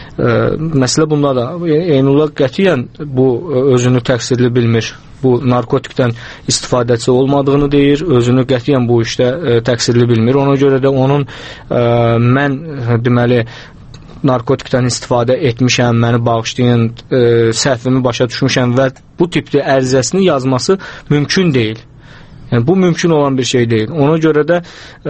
Məsələ bunda da Eynullah qətiyyən bu özünü təqsirli bilmir. Bu narkotikdən istifadəçi olmadığını deyir, özünü qətiyyən bu işdə təqsirli bilmir. Ona görə də onun mən deməli narkotikdən istifadə etmişəm, məni bağışlayın, səhvimi başa düşmüşəm və bu tipli ərizəsini yazması mümkün deyil. Yəni, bu mümkün olan bir şey deyil. Ona görə də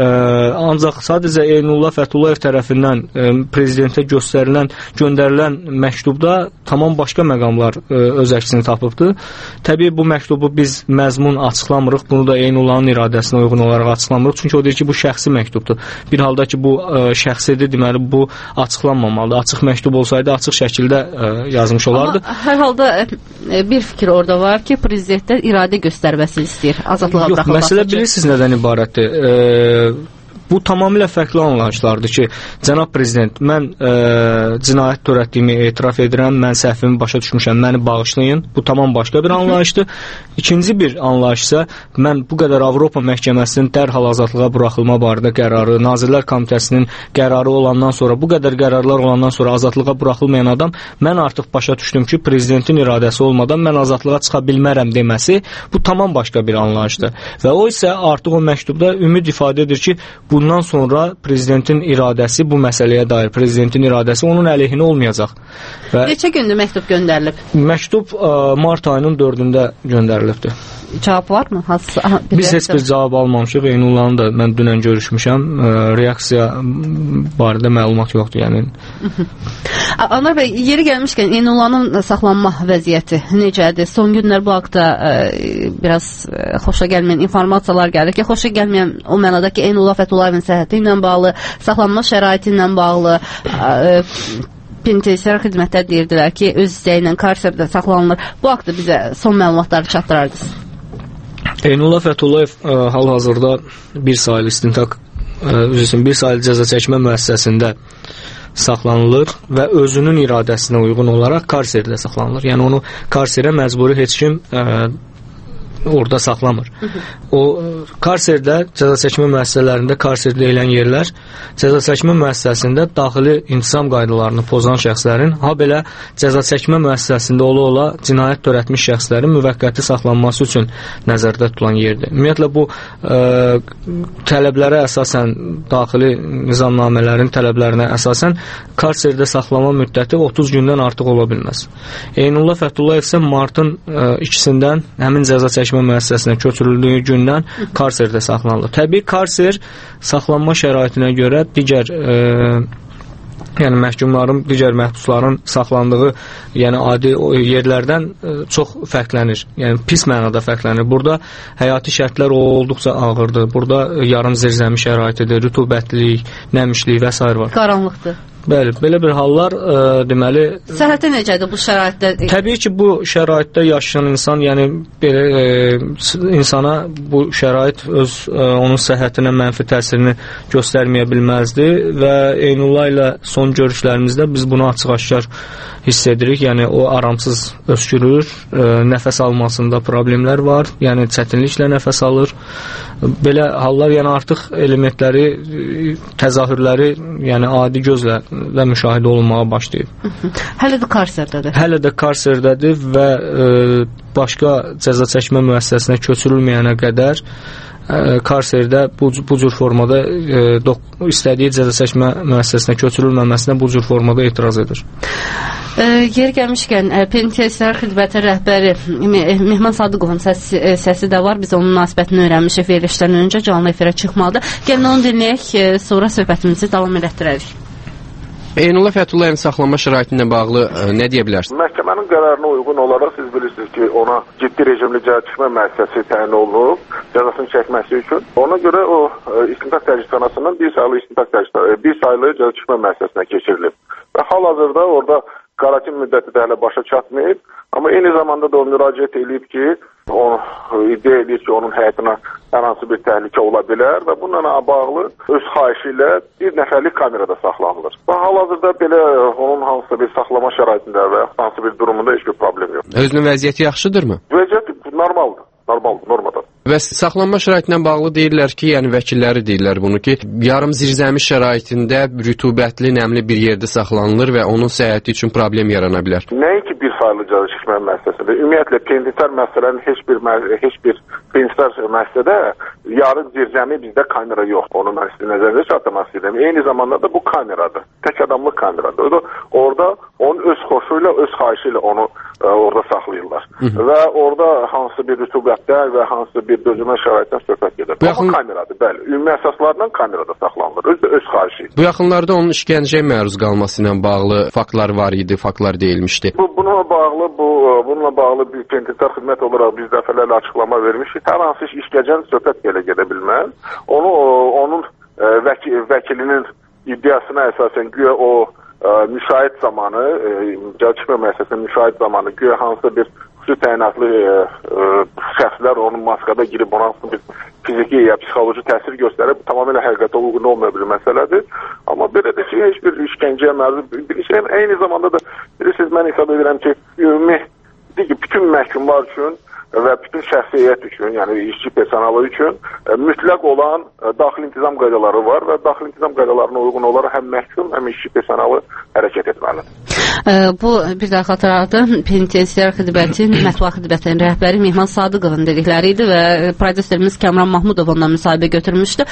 ancaq sadəcə Eynullah Fəthullayev tərəfindən prezidentə göndərilən məktubda tamam başqa məqamlar öz əksini tapıbdır. Təbii bu məktubu biz məzmun açıqlamırıq. Bunu da Eynullahın iradəsinə uyğun olaraq açıqlamırıq. Çünki o deyir ki, bu şəxsi məktubdur. Bir halda ki, bu şəxsidir, deməli bu açıqlanmamalıdır. Açıq məktub olsaydı açıq şəkildə yazmış olardı. Amma hər halda bir fikir orada var ki, prezidentdən iradə göstərməsini istəyir. Azadlığa yox, məsələ bilirsiniz nədən ibarətdir? Bu tamamilə fərqli anlayışlardır ki, cənab prezident, mən cinayət törətdiyimi etiraf edirəm, mən səhvimi başa düşmüşəm, məni bağışlayın. Bu tamam başqa bir anlayışdır. İkinci bir anlayış isə mən bu qədər Avropa məhkəməsinin dərhal azadlığa buraxılma barədə qərarı, Nazirlər Komitəsinin qərarı olandan sonra, bu qədər qərarlar olandan sonra azadlığa buraxılmayan adam, mən artıq başa düşdüm ki, prezidentin iradəsi olmadan mən azadlığa çıxa bilmərəm deməsi, bu tamam başqa bir anlayışdır. Və o isə artıq o məktubda ümid ifadə edir ki, bundan sonra prezidentin iradəsi bu məsələyə dair, prezidentin iradəsi onun əleyhinə olmayacaq. Və neçə gündür məktub göndərilib? Məktub mart ayının 4-də göndərilibdir. Cavab varmı? Biz heç bir cavab almamışıq. Eynullahın da mən dünən görüşmüşəm. Reaksiya barədə məlumat yoxdur, yəni. Anar bəy, yeri gəlmişkən Eynullahın saxlanma vəziyyəti necədir? Son günlər bu haqda biraz xoşa gəlməyən informasiyalar gəlir ki, xoşa gəlməyən o mənada ki, Eynullah Fətullayevin səhhəti ilə bağlı, saxlanma şəraiti ilə bağlı penitensiar xidmətlər deyirdilər ki, öz istəyi ilə karserdə saxlanılır. Bu haqda bizə son məlumatları çatdırardınız. Eynullah Fəthullayev hal-hazırda bir saylı istintaq bir saylı cəza çəkmə müəssisəsində saxlanılır və özünün iradəsinə uyğun olaraq karserdə saxlanılır. Yəni onu karserə məcburi heç kim orada saxlamır. O karserdə, cəza çəkmə müəssisələrində karser deyilən yerlər cəza çəkmə müəssisəsində daxili intizam qaydalarını pozan şəxslərin, ha belə cəza çəkmə müəssisəsində ola-ola cinayət törətmiş şəxslərin müvəqqəti saxlanması üçün nəzərdə tutulan yerdir. Ümumiyyətlə bu tələblərə əsasən, daxili nizamnamələrin tələblərinə əsasən karserdə saxlama müddəti 30 gündən artıq ola bilməz. Eynullah Fəthullayev isə martın 2-sindən həmin cəza çəkmə müəssisəsinə köçürüldüyü gündən karserdə saxlanılır. Təbii karser saxlanma şəraitinə görə digər yəni məhkumların, digər məhbusların saxlandığı, yəni adi yerlərdən çox fərqlənir. Yəni pis mənada fərqlənir. Burada həyati şərtlər olduqca ağırdır. Burada yarım zirzəmi şəraitidir, rütubətlilik, nəmişlik və s. var. Qaranlıqdır. Bəli, belə bir hallar deməli səhhəti necədir bu şəraitdə? Təbii ki, bu şəraitdə yaşayan insan, yəni belə insana bu şərait onun səhhətinə mənfi təsirini göstərməyə bilməzdi və Eynullah ilə son görüşlərimizdə biz bunu açıq-aşkar hiss edirik. Yəni o aramsız öskürür, nəfəs almasında problemlər var, yəni çətinliklə nəfəs alır. Belə hallar, yəni artıq elementləri, təzahürləri, yəni adi gözlə müşahidə olunmağa başlayıb. Hələ də karserdədir. Hələ də karserdədir və başqa cəza çəkmə müəssisəsinə köçürülməyənə qədər karserdə bu cür formada istədiyi cəza çəkmə müəssisəsinə köçürülməməsinə bu cür formada etiraz edir. Yer gəlmişkən penitensiar xidməti rəhbəri Mehman Sadıqovun səsi də var. Biz onun münasibətini öyrənmişik verilişdən öncə, canlı efirə çıxmalıdır. Gəlin onu dinləyək, sonra söhbətimizi davam etdirərik. Eynullah Fətullayevin saxlanma şəraiti ilə bağlı nə deyə bilərsiniz? Məhkəmənin qərarına uyğun olaraq siz bilirsiniz ki, ona ciddi rejimli cəza çəkmə müəssisəsi təyin olunub cəzasını çəkməsi üçün. Ona görə o istintaq təcridxanasından bir saylı cəza çəkmə müəssisəsinə keçirilib. Və hal-hazırda orada karantin müddəti də hələ başa çatmayıb, amma eyni zamanda da o müraciət edib ki, iddia edir ki, onun həyatına hər hansı bir təhlükə ola bilər və bununla bağlı öz xahişi ilə bir nəfərlik kamerada saxlanılır. Və hal-hazırda belə onun hansısa bir saxlama şəraitində və hansı bir durumunda heç bir problem yox. Özünün vəziyyəti yaxşıdırmı? Vəziyyəti normaldır. Normaldır, normadan. Və saxlanma şəraitindən bağlı deyirlər ki, yəni vəkilləri deyirlər bunu ki, yarım zirzəmi şəraitində rütubətli, nəmli bir yerdə saxlanılır və onun səhhəti üçün problem yarana bilər. Nəinki bir saylı cəzaçəkmə müəssisəsində, ümumiyyətlə penitensiar müəssisələrin heç bir penitensiar müəssisədə yarım zirzəmi bizdə kamera yox. Onu mən sizin nəzərinizə çatdırmaq istəyirəm. Eyni zamanda da bu kameradır. Tək adamlıq kameradır. Orada onun öz xoşu ilə, öz xahişi ilə onu orada saxlayırlar. Və orada hansı bir rütubətdən və hansı bir dözülmə şəraitdən söhbət gedir. Amma kameradır, bəli. Ümumi əsaslarla kamerada saxlanılır. Öz xahişi. Bu yaxınlarda onun işgəncəyə məruz qalması ilə bağlı faktlar var idi, faktlar deyilmişdi. Bununla bağlı bir penitensiar xidmət olaraq biz dəfələrlə açıqlama vermişik. Hər hansı işgəncənin söhbət belə gedə bilməz. Onun vəkilinin iddiasına əsasən güya o müşahid zamanı, cəzaçəkmə müəssisəsinin müşahid zamanı güya hansısa bir xüsusi təyinatlı şəxslər onun maskada girib ona hansısa bir fiziki ya psixoloji təsir göstərib, tamamilə həqiqətə uyğun olmayan bir məsələdir. Amma belədir ki, heç bir işgəncəyə məruz bilişəm. Eyni zamanda da bilirsiniz, mən hesab edirəm ki, ümumi bütün məhkumlar üçün və bütün şəxsiyyət üçün, yəni işçi personalı üçün mütləq olan daxili intizam qaydaları var və daxili intizam qaydalarına uyğun olaraq həm məhkum, həm işçi personalı hərəkət etməlidir. Bu bir daha xatırladım, penitensiar xidmətin, mətbuat xidmətinin rəhbəri Mehman Sadıqovun dedikləri idi və prodüserimiz Kəmran Mahmudov ondan müsahibə götürmüşdü.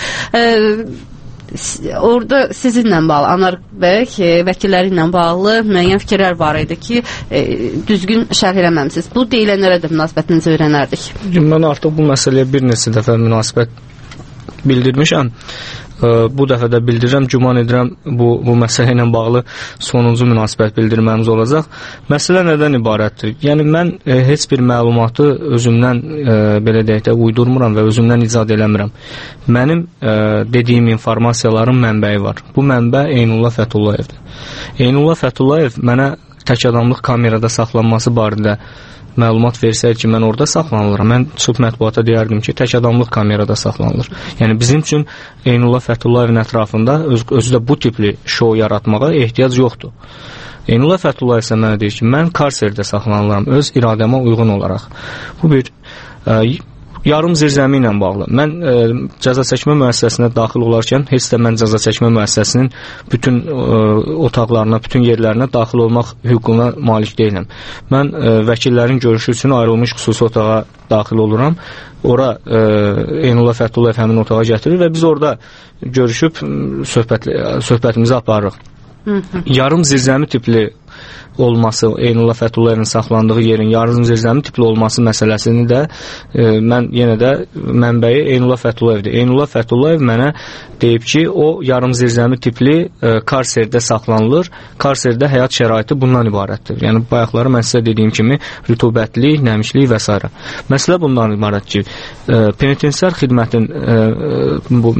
Orada sizinlə bağlı, Anar bəy, vəkilləri ilə bağlı müəyyən fikirlər var idi ki, düzgün şərh eləməmsiniz. Bu deyilənlərə də münasibətinizi öyrənərdik. Mən artıq bu məsələyə bir neçə dəfə münasibət bildirmişəm. Bu dəfə də bildirirəm, güman edirəm bu məsələ ilə bağlı sonuncu münasibət bildirməmiz olacaq. Məsələ nədən ibarətdir? Yəni mən heç bir məlumatı özümdən belə deyək də uydurmuram və özümdən icad eləmirəm. Mənim dediyim informasiyaların mənbəyi var. Bu mənbə Eynullah Fətullayevdir. Eynullah Fətullayev mənə tək adamlıq kamerada saxlanması barədə məlumat versəydi ki, mən orada saxlanılıram, mən çıxıb mətbuata deyərdim ki, tək adamlıq kamerada saxlanılır. Yəni bizim üçün Eynullah Fətullayevin ətrafında özü də bu tipli şou yaratmağa ehtiyac yoxdur. Eynullah Fətullayev isə mənə deyir ki, mən karserdə saxlanılıram öz iradəmə uyğun olaraq. Bu bir yarım zirzəmi ilə bağlı. Mən cəza çəkmə müəssisəsinə daxil olarkən heç də mən cəza çəkmə müəssisəsinin bütün otaqlarına, bütün yerlərinə daxil olmaq hüququna malik deyiləm. Mən vəkillərin görüşü üçün ayrılmış xüsusi otağa daxil oluram. Ora Eynullah Fəthullayev həmin otağa gətirir və biz orada görüşüb söhbətimizi aparırıq. Yarım zirzəmi tipli olması, Eynullah Fətullayevin saxlandığı yerin yarım zirzəmi tipli olması məsələsini də mən yenə də mənbəyi Eynullah Fətullayevdir. Eynullah Fəthullayev mənə deyib ki, o yarım zirzəmi tipli karserdə saxlanılır. Karserdə həyat şəraiti bundan ibarətdir. Yəni bayaqları mən sizə dediyim kimi rütubətli, nəmişlik və s. Məsələ bundan ibarət ki, penitensiar xidmətin bu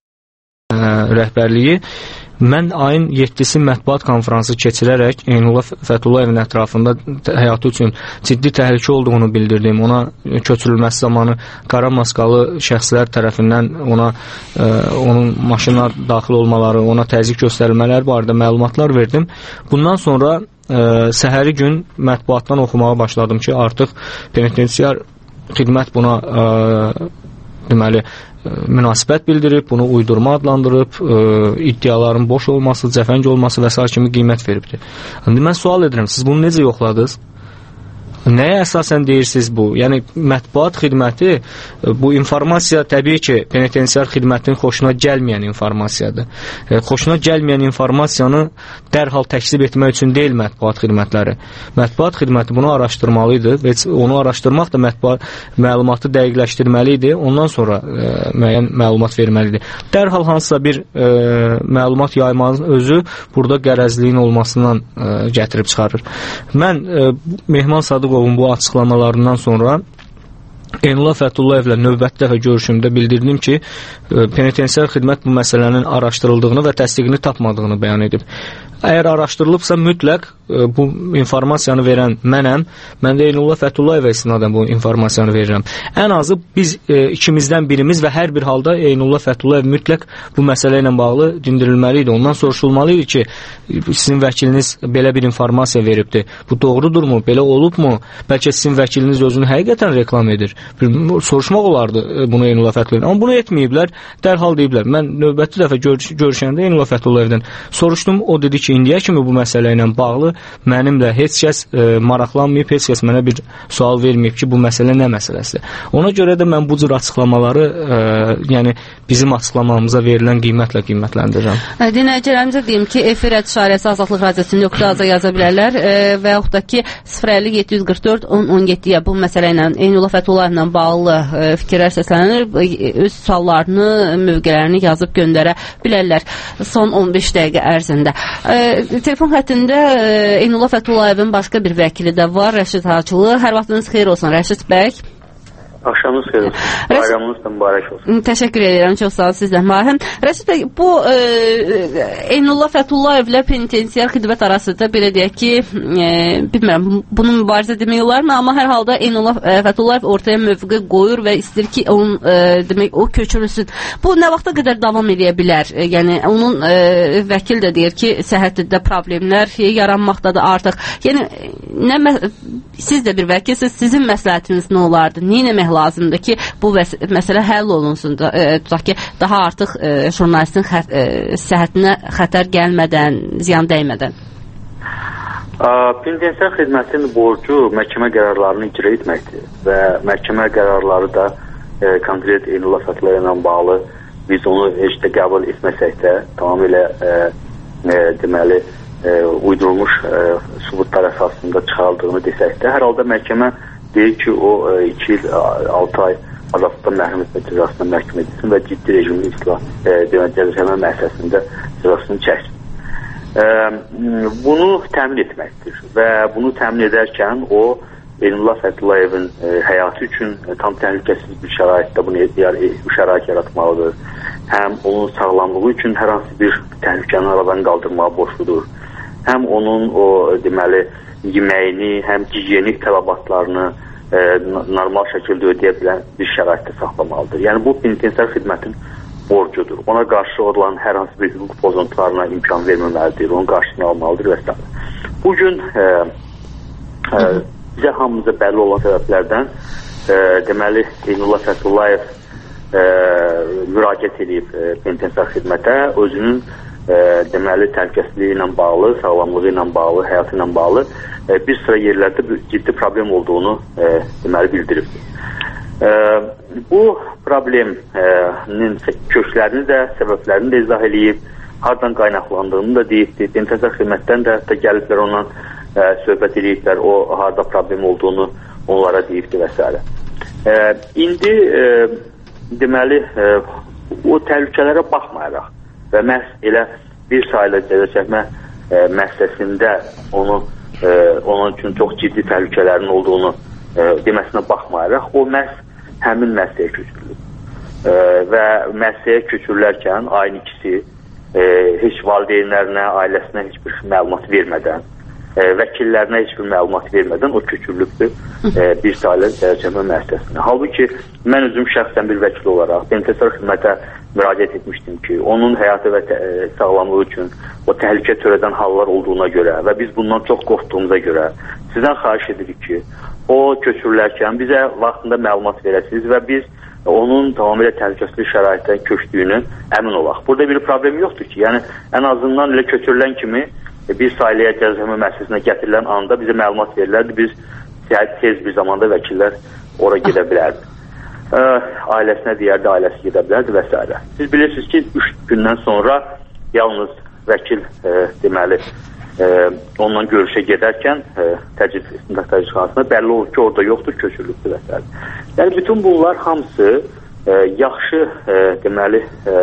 rəhbərliyi mən ayın 7-si mətbuat konfransı keçirərək Eynullah Fətullayevin ətrafında həyatı üçün ciddi təhlükə olduğunu bildirdim. Ona köçürülməsi zamanı qara maskalı şəxslər tərəfindən onun maşına daxil olmaları, ona təzyiq göstərilmələri barədə məlumatlar verdim. Bundan sonra səhəri gün mətbuatdan oxumağa başladım ki, artıq penitensiar xidmət buna deməli münasibət bildirib, bunu uydurma adlandırıb, iddiaların boş olması, cəfəng olması və s. kimi qiymət veribdir. İndi mən sual edirəm, siz bunu necə yoxladınız? Nəyə əsasən deyirsiniz bu? Yəni mətbuat xidməti, bu informasiya təbii ki, penitensiar xidmətin xoşuna gəlməyən informasiyadır. Xoşuna gəlməyən informasiyanı dərhal təksib etmək üçün deyil mətbuat xidmətləri. Mətbuat xidməti bunu araşdırmalı idi və onu araşdırmaq da məlumatı dəqiqləşdirməli idi, ondan sonra müəyyən məlumat verməli idi. Dərhal hansısa bir məlumat yaymanın özü burada qərəzliyin olmasından gətirib çıxarır. Mən Mehman Sadıqovun bu açıqlamalarından sonra Eynullah Fətullayevlə növbəti dəfə görüşümdə bildirdim ki, penitensiar xidmət bu məsələnin araşdırıldığını və təsdiqini tapmadığını bəyan edib. Əgər araşdırılıbsa mütləq bu informasiyanı verən mənəm. Mən də Eynullah Fətullayevə istinadən bu informasiyanı verirəm. Ən azı biz ikimizdən birimiz və hər bir halda Eynullah Fətullayev mütləq bu məsələ ilə bağlı dindirilməli idi. Ondan soruşulmalı idi ki, sizin vəkiliniz belə bir informasiya veribdir. Bu doğrudurmu? Belə olubmu? Bəlkə sizin vəkiliniz özünü həqiqətən reklam edir. Soruşmaq olardı bunu Eynullah Fətullayevdən. Amma bunu etməyiblər, dərhal deyiblər. Mən növbəti dəfə görüşəndə Eynullah Fətullayevdən soruşdum. O dedi ki, indiyə kimi bu məsələ ilə bağlı mənimlə heç kəs maraqlanmayıb, heç kəs mənə bir sual verməyib ki, bu məsələ nə məsələsidir. Ona görə də mən bu cür açıqlamaları yəni bizim açıqlamamıza verilən qiymətlə qiymətləndirirəm. Dinləyicilərimizə deyim ki, efir ədşarəsi Azadlıq Radiosu.az-a yaza bilərlər və yaxud da ki 050-744-1017-yə bu məsələ ilə Eynullah Fətullayevlə bağlı fikirlər səslənir. Öz suallarını, mövqələrini yazıb göndərə bilərlər son 15 dəqiqə ərzində. Telefon xəttində Eynullah Fətullayevin başqa bir vəkili də var, Rəşid Hacılı. Hər vaxtınız xeyir olsun, Rəşid bəy. Axşamınız xeyir olsun. Bayramınız da mübarək olsun. Təşəkkür edirəm. Çox sağ ol sizdən. Mahim. Rəşid bəy, bu Eynullah Fətullayevlə penitensiar xidmət arasında belə deyək ki, bilmirəm, bunu mübarizə demək olarmı, amma hər halda Eynullah Fətullayev ortaya mövqe qoyur və istəyir ki, onun demək o köçürülsün. Bu nə vaxta qədər davam edə bilər? Yəni onun vəkil də deyir ki, səhhətində problemlər yaranmaqdadır artıq. Yəni siz də bir vəkilsiniz, sizin məsləhətiniz nə olardı? Nə etmək lazımdır ki, bu məsələ həll olunsun da, tutaq ki, daha artıq jurnalistin səhhətinə xətər gəlmədən, ziyan dəymədən? Penitensiar xidmətin borcu məhkəmə qərarlarını icra etməkdir və məhkəmə qərarları da konkret Eynullah Fətullayevə ilə bağlı biz onu heç də qəbul etməsək də tamamilə deməli uydurulmuş sübutlar əsasında çıxarıldığını desək də, hər halda məhkəmə deyir ki, o 2 il 6 ay azadlıqdan məhrum etmə cəzasına məhkum edilsin və ciddi rejimli cəzaçəkmə müəssisəsində cəzasını çəksin. Bunu təmin etməkdir və bunu təmin edərkən o Eynullah Fətullayevin həyatı üçün tam təhlükəsiz bir şəraitdə bunu şərait yaratmalıdır. Həm onun sağlamlığı üçün hər hansı bir təhlükəni aradan qaldırmağa borçludur. Həm onun o deməli yeməyini, həm gigiyenik tələbatlarını normal şəkildə ödəyə bilən bir şəraitdə saxlamalıdır. Yəni bu penitensiar xidmətin borcudur. Ona qarşı olan hər hansı bir hüquq pozuntularına imkan verməməlidir, onun qarşısını almalıdır və s. Bugün bizə hamımıza bəlli olan səbəblərdən deməli Eynullah Fətullayev müraciət edib penitensiar xidmətə özünün deməli təhlükəsizliyi ilə bağlı, sağlamlığı ilə bağlı, həyatı ilə bağlı bir sıra yerlərdə ciddi problem olduğunu deməli bildiribdir. Bu problemin köklərini də, səbəblərini də izah edib, hardan qaynaqlandığını da deyibdir. Penitensiar xidmətdən də hətta gəliblər ondan söhbət ediblər, o harda problem olduğunu onlara deyibdir və s. İndi deməli o təhlükələrə baxmayaraq və məhz elə bir sayılı cəzaçəkmə müəssisəsində onun üçün çox ciddi təhlükələrin olduğunu deməsinə baxmayaraq, o məhz həmin müəssisəyə köçürülür. Və müəssisəyə köçürülərkən ayın ikisi heç valideynlərinə, ailəsinə heç bir məlumat vermədən, vəkillərinə heç bir məlumat vermədən o köçürülübdür bir sayılı cəzaçəkmə müəssisəsinə. Halbuki mən özüm şəxsən bir vəkil olaraq penitensiar xidmətə müraciət etmişdim ki, onun həyatı və sağlamlığı üçün o təhlükə törədən hallar olduğuna görə və biz bundan çox qorxduğumuza görə sizdən xahiş edirik ki, o köçürülərkən bizə vaxtında məlumat verəsiniz və biz onun tamamilə təhlükəsizlik şəraitdən köçdüyünü əmin olaq. Burada bir problem yoxdur ki, yəni ən azından elə köçürülən kimi bir sayılıya cəzaçəkmə müəssisəsinə gətirilən anda bizə məlumat verilərdi, biz tez bir zamanda vəkillər ora gedə bilərdi. Ailəsinə deyərdi, ailəsi gedə bilərdi və s. Siz bilirsiniz ki, 3 gündən sonra yalnız vəkil deməli ondan görüşə gedərkən təcridxanasına bəlli olur ki, orada yoxdur, köçürülübdür və s. Yəni bütün bunlar hamısı yaxşı deməli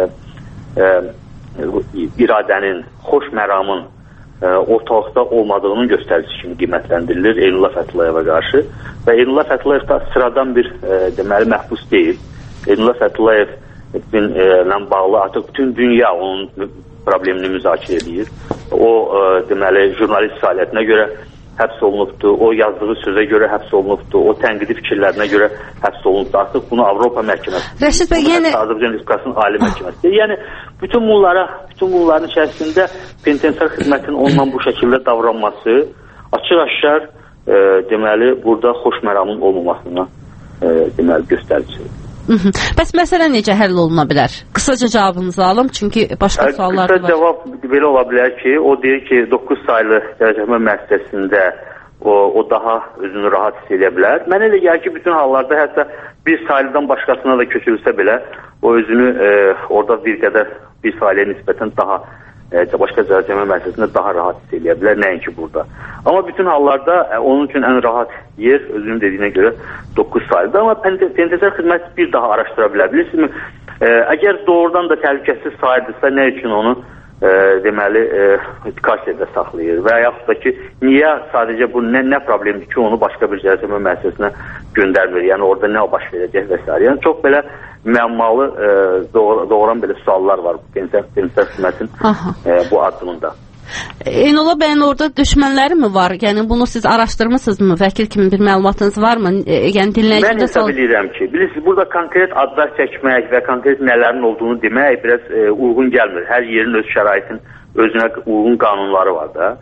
iradənin, xoş məramın ortalıqda olmadığının göstəricisi kimi qiymətləndirilir Eynullah Fətullayevə qarşı və Eynullah Fətulayev da sıradan bir deməli məhbus deyil. Eynullah Fətullayevlə bağlı artıq bütün dünya onun problemini müzakirə edir. o deməli jurnalist fəaliyyətinə görə həbs olunubdur, o yazdığı sözə görə həbs olunubdur, o tənqidi fikirlərinə görə həbs olunubdur. Artıq bunu Avropa məhkəməsi, Rəşid bəy, yəni Azərbaycan Respublikasının Ali Məhkəməsi. Yəni bütün bunların içərisində penitensiar xidmətin onunla bu şəkildə davranması açıq-aşkar deməli burada xoşməramın olmamasına deməli göstəricidir. Bəs məsələ necə həll oluna bilər? Qısaca cavabınızı alım, çünki başqa suallar da var. Qısa cavab belə ola bilər ki, o deyir ki, 9 saylı dərəcəmə müəssisəsində o daha özünü rahat hiss edə bilər. Mənə elə gəlir ki, bütün hallarda hətta bir saylıdan başqasına da köçürülsə belə, o özünü orada bir qədər bir saylıya nisbətən daha başqa dərəcəmə müəssisəsində daha rahat hiss edə bilər, nəinki burada. Amma bütün hallarda onun üçün ən rahat yer özünün dediyinə görə 9 saylıdır. Amma penitensiar xidmət bir daha araşdıra bilər. Bilirsinizmi, əgər doğrudan da təhlükəsiz sayıdırsa, nə üçün onu deməli kasiyada saxlayır və yaxud da ki, niyə sadəcə bu nə problemdir ki, onu başqa bir dərəcəmə müəssisəsinə göndərmir, yəni orada nə baş verəcək və s. Yəni çox belə müəmmalı doğuran belə suallar var penitensiar xidmətin bu addımında. Eynullah bəyin orada düşmənləri mi var? Yəni bunu siz araşdırmısınızmı? Vəkil kimi bir məlumatınız varmı? Yəni dinləyicimdə mən hesab edirəm ki, bilirsiniz, burada konkret adlar çəkmək və konkret nələrin olduğunu demək biraz uyğun gəlmir. Hər yerin öz şəraitin özünə uyğun qanunları var da.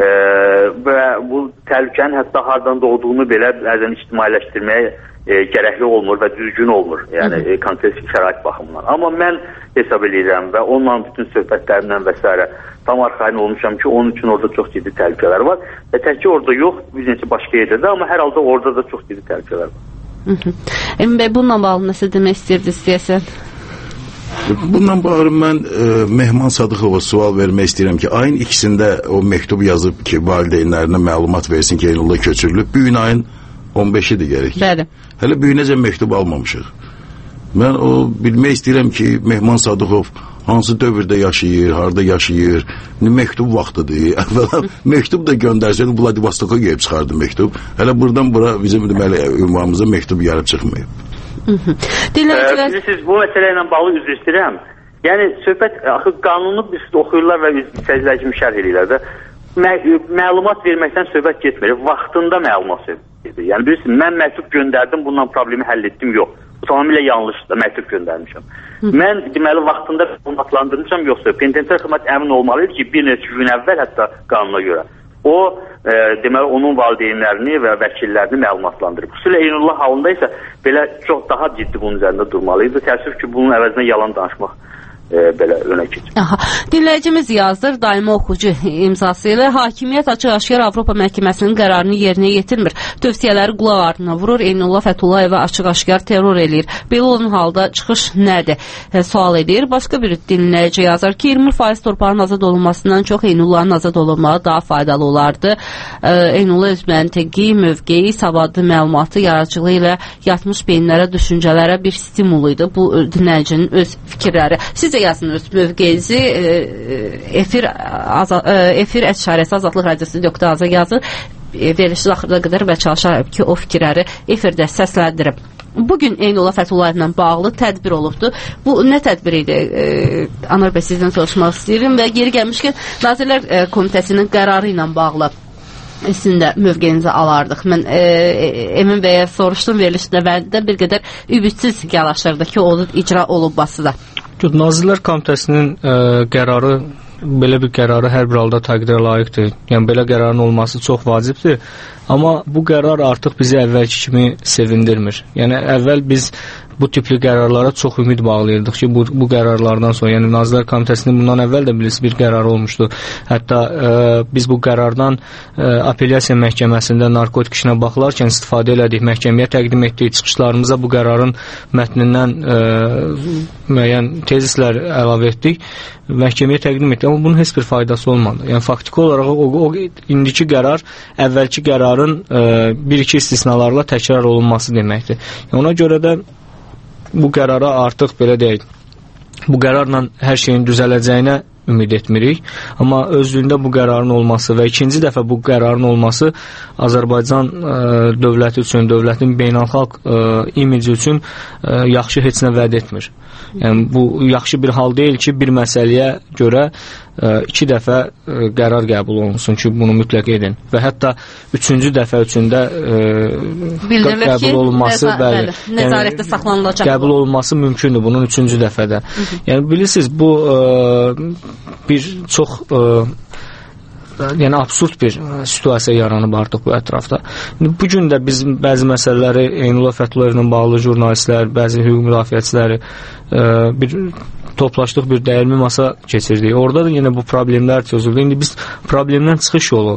Və bu təhlükənin hətta hardan doğduğunu belə bəzən ictimailəşdirməyə gərəkli olmur və düzgün olmur, yəni konkret şərait baxımından. Amma mən hesab edirəm və onunla bütün söhbətlərimdən və s. tam arxayın olmuşam ki, onun üçün orada çox ciddi təhlükələr var və təkcə orada yox, bir neçə başqa yerdə də, amma hər halda orada da çox ciddi təhlükələr var. Emin bəy, bununla bağlı nəsə demək istəyirdiniz deyəsən? Bununla bağlı mən Mehman Sadıqova sual vermək istəyirəm ki, ayın 2-sində o məktub yazıb ki, valideynlərinə məlumat versin ki, Eynullah köçürülüb. Bu gün ayın 15-idir gərək. Bəli. Hələ bu günəcə məktub almamışıq. Mən o bilmək istəyirəm ki, Mehman Sadıqov hansı dövrdə yaşayır, harda yaşayır, məktub vaxtıdır. Əvvəla məktub da göndərsəydi, Vladivostoka gəlib çıxardı məktub. Hələ buradan bura bizim deməli ünvanımıza məktub gəlib çıxmayıb. Bilirsiniz, bu məsələ ilə bağlı üzr istəyirəm. Yəni söhbət axı qanunu biz oxuyurlar və izləyicilər kimi şərh edirlər də. Məlumat verməkdən söhbət getmir. Vaxtında məlumat verir. Yəni bilirsiniz, mən məktub göndərdim, bundan problemi həll etdim, yox. Bu tamamilə yanlışdır, məktub göndərmişəm. Mən deməli vaxtında məlumatlandırmışam, yoxsa penitensiar xidmət əmin olmalıdır ki, bir neçə gün əvvəl hətta qanuna görə o deməli onun valideynlərini və vəkillərini məlumatlandırıb. Xüsusilə Eynullah halında isə belə çox daha ciddi bunun üzərində durmalıydı. Təəssüf ki, bunun əvəzinə yalan danışmaq belə önə keçir. Dinləyicimiz yazdır, daimi oxucu imzası ilə hakimiyyət açıq-aşkar Avropa Məhkəməsinin qərarını yerinə yetirmir. Tövsiyələri qulaq ardına vurur, Eynullah Fətullayeva açıq-aşkar terror eləyir. Belə olan halda çıxış nədir? Sual edir. Başqa bir dinləyici yazar ki, 20% torpağın azad olunmasından çox Eynullahın azad olunmağı daha faydalı olardı. Eynullah öz məntiqi, mövqeyi, savadlı məlumatı, yaradıcılığı ilə yatmış beyinlərə, düşüncələrə bir stimul idi. Bu dinləyicinin öz fikirləri. Sizə yazın öz mövqeyinizi efir əşarəsi Azadlıq Radiosu.az yazır. Verilişsiz axırda qədər və çalışarım ki, o fikirləri efirdə səsləndirib. Bugün Eynullah Fətullayevlə bağlı tədbir olubdur. Bu nə tədbir idi? Anar bəy, sizdən soruşmaq istəyirəm və geri gəlmişkən Nazirlər Komitəsinin qərarı ilə bağlı sizin də mövqeyinizi alardıq. Mən Emin bəyə soruşdum verilişdə və bir qədər ümidsiz gəlaşırdı ki, onun icra olunması da. Nazirlər Komitəsinin qərarı, belə bir qərarı hər bir halda təqdirə layiqdir. Yəni belə qərarın olması çox vacibdir. Amma bu qərar artıq bizi əvvəlki kimi sevindirmir. Yəni əvvəl biz bu tipli qərarlara çox ümid bağlayırdıq ki, bu qərarlardan sonra, yəni Nazirlər Komitəsinin bundan əvvəl də bilirsiniz bir qərar olmuşdu. Hətta biz bu qərardan apellyasiya məhkəməsində narkotik işinə baxılarkən istifadə elədik, məhkəməyə təqdim etdik, çıxışlarımıza bu qərarın mətnindən müəyyən tezislər əlavə etdik, məhkəməyə təqdim etdik, amma bunun heç bir faydası olmadı. Yəni faktiki olaraq o indiki qərar əvvəlki qərarın bir-iki istisnalarla təkrar olunması deməkdir. Yəni, ona görə də bu qərara artıq belə deyək, bu qərarla hər şeyin düzələcəyinə ümid etmirik. Amma özlüyündə bu qərarın olması və ikinci dəfə bu qərarın olması Azərbaycan dövləti üçün, dövlətin beynəlxalq imici üçün yaxşı heç nə vəd etmir. Yəni, bu yaxşı bir hal deyil ki, bir məsələyə görə 2 dəfə qərar qəbul olunsun ki, bunu mütləq edin və hətta 3-cü dəfə üçündə qəbul olunması nəzarətdə saxlanılacaq. Qəbul olunması mümkündür bunun 3-cü dəfədə. Yəni bilirsiniz, bu bir çox yəni absurd bir situasiya yaranıb artıq bu ətrafda. Bu gün də biz bəzi məsələləri Eynullah Fətullayevlə bağlı jurnalistlər, bəzi hüquq müdafiəçiləri bir toplaşdıq, bir dəyərli masa keçirdik. Orada da yenə bu problemlər çözüldü. İndi biz problemdən çıxış yolu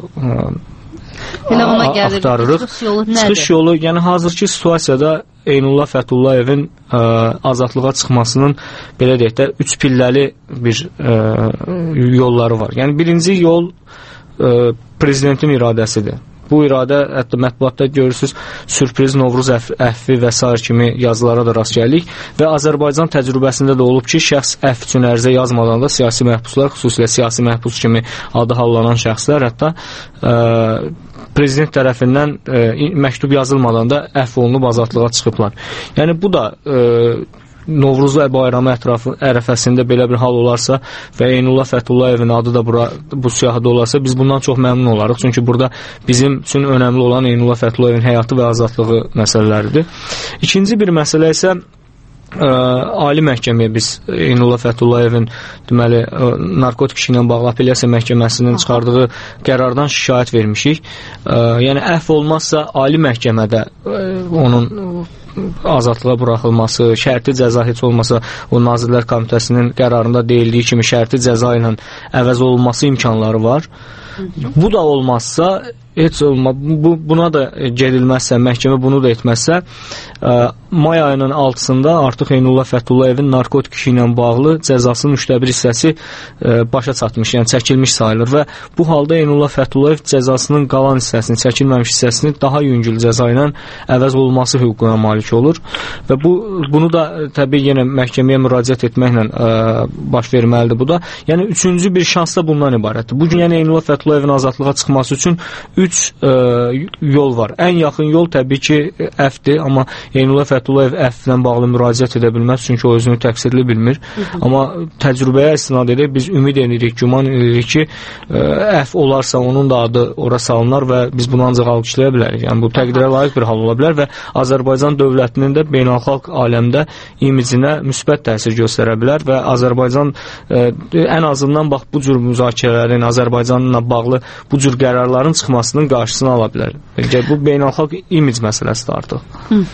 axtarırıq. Çıxış yolu, yəni hazırki situasiyada Eynullah Fətullayevin azadlığa çıxmasının belə deyək də 3 pilləli bir yolları var. Yəni birinci yol prezidentin iradəsidir. Bu iradə hətta mətbuatda görürsünüz, sürpriz Novruz əfvi və s. kimi yazılara da rast gəlirik və Azərbaycan təcrübəsində də olub ki, şəxs əfv üçün ərizə yazmadan da siyasi məhbuslar, xüsusilə siyasi məhbus kimi adı hallanan şəxslər hətta prezident tərəfindən məktub yazılmadan da əfv olunub azadlığa çıxıblar. Yəni bu da Novruz bayramı ərəfəsində belə bir hal olarsa və Eynullah Fətullayevin adı da bu siyahıda olarsa biz bundan çox məmnun olarıq. Çünki burada bizim üçün önəmli olan Eynullah Fətullayevin həyatı və azadlığı məsələləridir. İkinci bir məsələ isə Ali məhkəməyə biz Eynullah Fətullayevin deməli narkotik işi ilə bağlı apellyasiya məhkəməsinin çıxardığı qərardan şikayət vermişik. Yəni əfv olmazsa Ali məhkəmədə onun azadlığa buraxılması, şərti cəza heç olmasa o Nazirlər Komitəsinin qərarında deyildiyi kimi şərti cəza ilə əvəz olunması imkanları var. Bu da olmazsa heç olmaz. Buna da gedilməzsə, məhkəmə bunu da etməzsə, may ayının 6-sında artıq Eynullah Fətullayevin narkotik işi ilə bağlı cəzasının 3/1 hissəsi başa çatmış, yəni çəkilmiş sayılır və bu halda Eynullah Fətullayev cəzasının qalan hissəsini, çəkilməmiş hissəsini daha yüngül cəza ilə əvəz olunması hüququna malik olur və bunu da təbii yenə məhkəməyə müraciət etməklə baş verməlidir bu da. Yəni üçüncü bir şans da bundan ibarətdir. Bu gün yəni Eynullah Fətullayevin azadlığa çıxması üçün 3 yol var. Ən yaxın yol təbii ki əfvdir, amma Eynullah Fətulayev əfvlə bağlı müraciət edə bilməz, çünki o özünü təqsirli bilmir. Amma təcrübəyə istinad edək, biz ümid edirik, güman edirik ki, əfv olarsa onun da adı ora salınar və biz bunu ancaq alqışlaya bilərik. Yəni bu təqdirə layiq bir hal ola bilər və Azərbaycan dövlətinin də beynəlxalq aləmdə imicinə müsbət təsir göstərə bilər və Azərbaycan ən azından bax bu cür müzakirələrin, Azərbaycanla bağlı bu cür qərarların çıxmasının qarşısını ala bilər. Bu beynəlxalq imic məsələsidir artıq.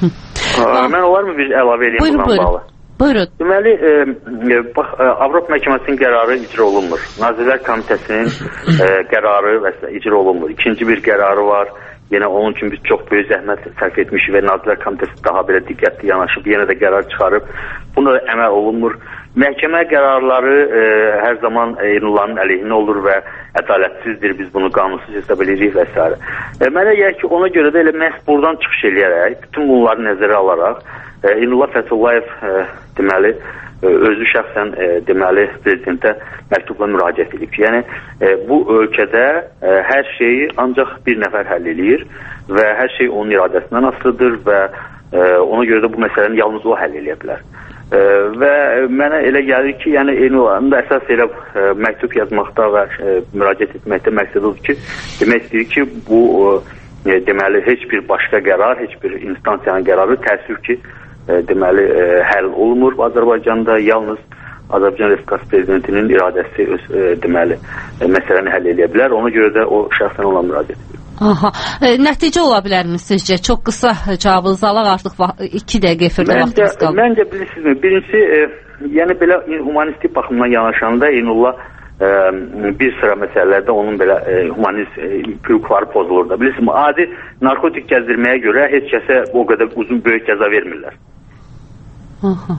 Mən olarmı bir əlavə edeyim bundan bağlı? Buyurun. Deməli, bax, Avropa Məhkəməsinin qərarı icra olunmur. Nazirlər Komitəsinin qərarı icra olunmur. İkinci bir qərarı var. Yenə onun üçün biz çox böyük zəhmət sərf etmişik və Nazirlər Komitəsi daha belə diqqətli yanaşıb, yenə də qərar çıxarıb. Buna da əməl olunmur. Məhkəmə qərarları hər zaman Eynullahın əleyhinə olur və ədalətsizdir, biz bunu qanunsuz hesab edirik və s. Mənə gəlir ki, ona görə də elə məhz buradan çıxış eləyərək, bütün bunları nəzərə alaraq, Eynullah Fətullayev deməli, özü şəxsən deməli prezidentə məktubla müraciət edib ki, yəni bu ölkədə hər şeyi ancaq bir nəfər həll eləyir və hər şey onun iradəsindən asılıdır və ona görə də bu məsələni yalnız o həll eləyə bilər. Və mənə elə gəlir ki, yəni Eynullahın da əsas elə məktub yazmaqda və müraciət etməkdə məqsəd odur ki, demək istəyir ki, bu deməli heç bir başqa qərar, heç bir instansiyanın qərarı təəssüf ki, deməli həll olunmur Azərbaycanda, yalnız Azərbaycan Respublikası prezidentinin iradəsi deməli məsələni həll edə bilər. Ona görə də o şəxsən olan müraciət edir. Aha. Nəticə ola bilərmi sizcə? Çox qısa cavabınızı alaq, artıq 2 dəqiqə efirdə vaxtımız qaldı. Məncə bilirsizmi, birincisi yəni belə humanistik baxımdan yanaşanda Eynullah bir sıra məsələlərdə onun belə humanist hüquqları pozulur da. Bilirsiniz, adi narkotik gəzdirməyə görə heç kəsə o qədər uzun böyük cəza vermirlər. Aha.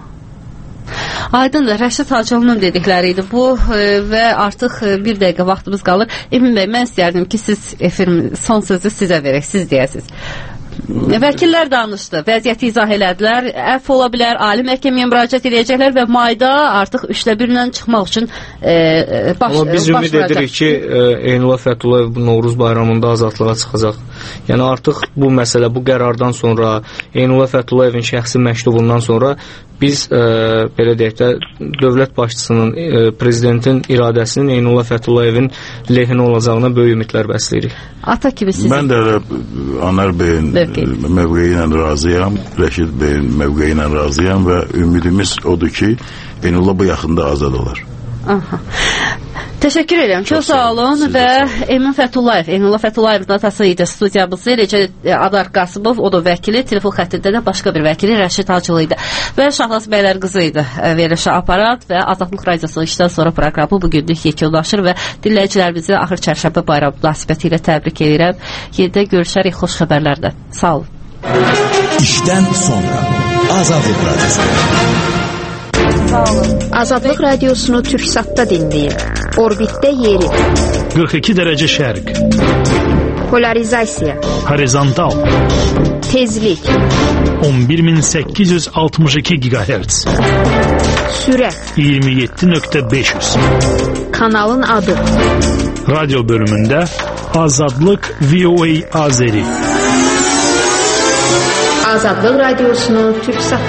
Aydındır, Rəşid Hacıoğlu'nun dedikləri idi bu və artıq 1 dəqiqə vaxtımız qalır. Emin bəy, mən istərdim ki, siz son sözü sizə verək, siz deyəsiniz. Vəkillər danışdı, vəziyyəti izah elədilər, əfv ola bilər, ali məhkəməyə müraciət edəcəklər və mayda artıq 3/1-lə çıxmaq üçün Amma biz ümid edirik ki, Eynullah Fətullayev bu Novruz bayramında azadlığa çıxacaq. Yəni artıq bu məsələ, bu qərardan sonra, Eynullah Fətullayevin şəxsi məktubundan sonra biz belə deyək də dövlət başçısının, prezidentin iradəsinin Eynullah Fətullayevin lehinə olacağına böyük ümidlər bəsləyirik. Ata kimi siz... Mən də Anar bəyin mövqeyi ilə razıyam, Rəşid bəyin mövqeyi ilə razıyam və ümidimiz odur ki, Eynullah bu yaxında azad olar. Aha. Təşəkkür edirəm. Çox sağ olun və Eynullah Fətullayevin atası idi studiyamızda. Eləcə Adar Qasımov, o da vəkili, telefon xəttində də başqa bir vəkili Rəşid Hacılı idi. Və Şahlas bəylər qızı idi verilişə aparat və Azadlıq Radiosunun işdən sonra proqramı bugünlük yekunlaşır və dinləyicilərimizi axır çərşənbə bayramı münasibəti ilə təbrik edirəm. Yenidə görüşərik xoş xəbərlərdə. Sağ olun. İşdən sonra Azadlıq Radiosu. Azadlıq Radiosunu Türksatda dinləyin. Orbitdə yeri 42 dərəcə şərq, polarizasiya, horizontal, tezlik 11862 GHz, sürət 27.500, kanalın adı, radyo bölümündə Azadlıq VOA Azeri. Azadlıq Radiosunu Türksatda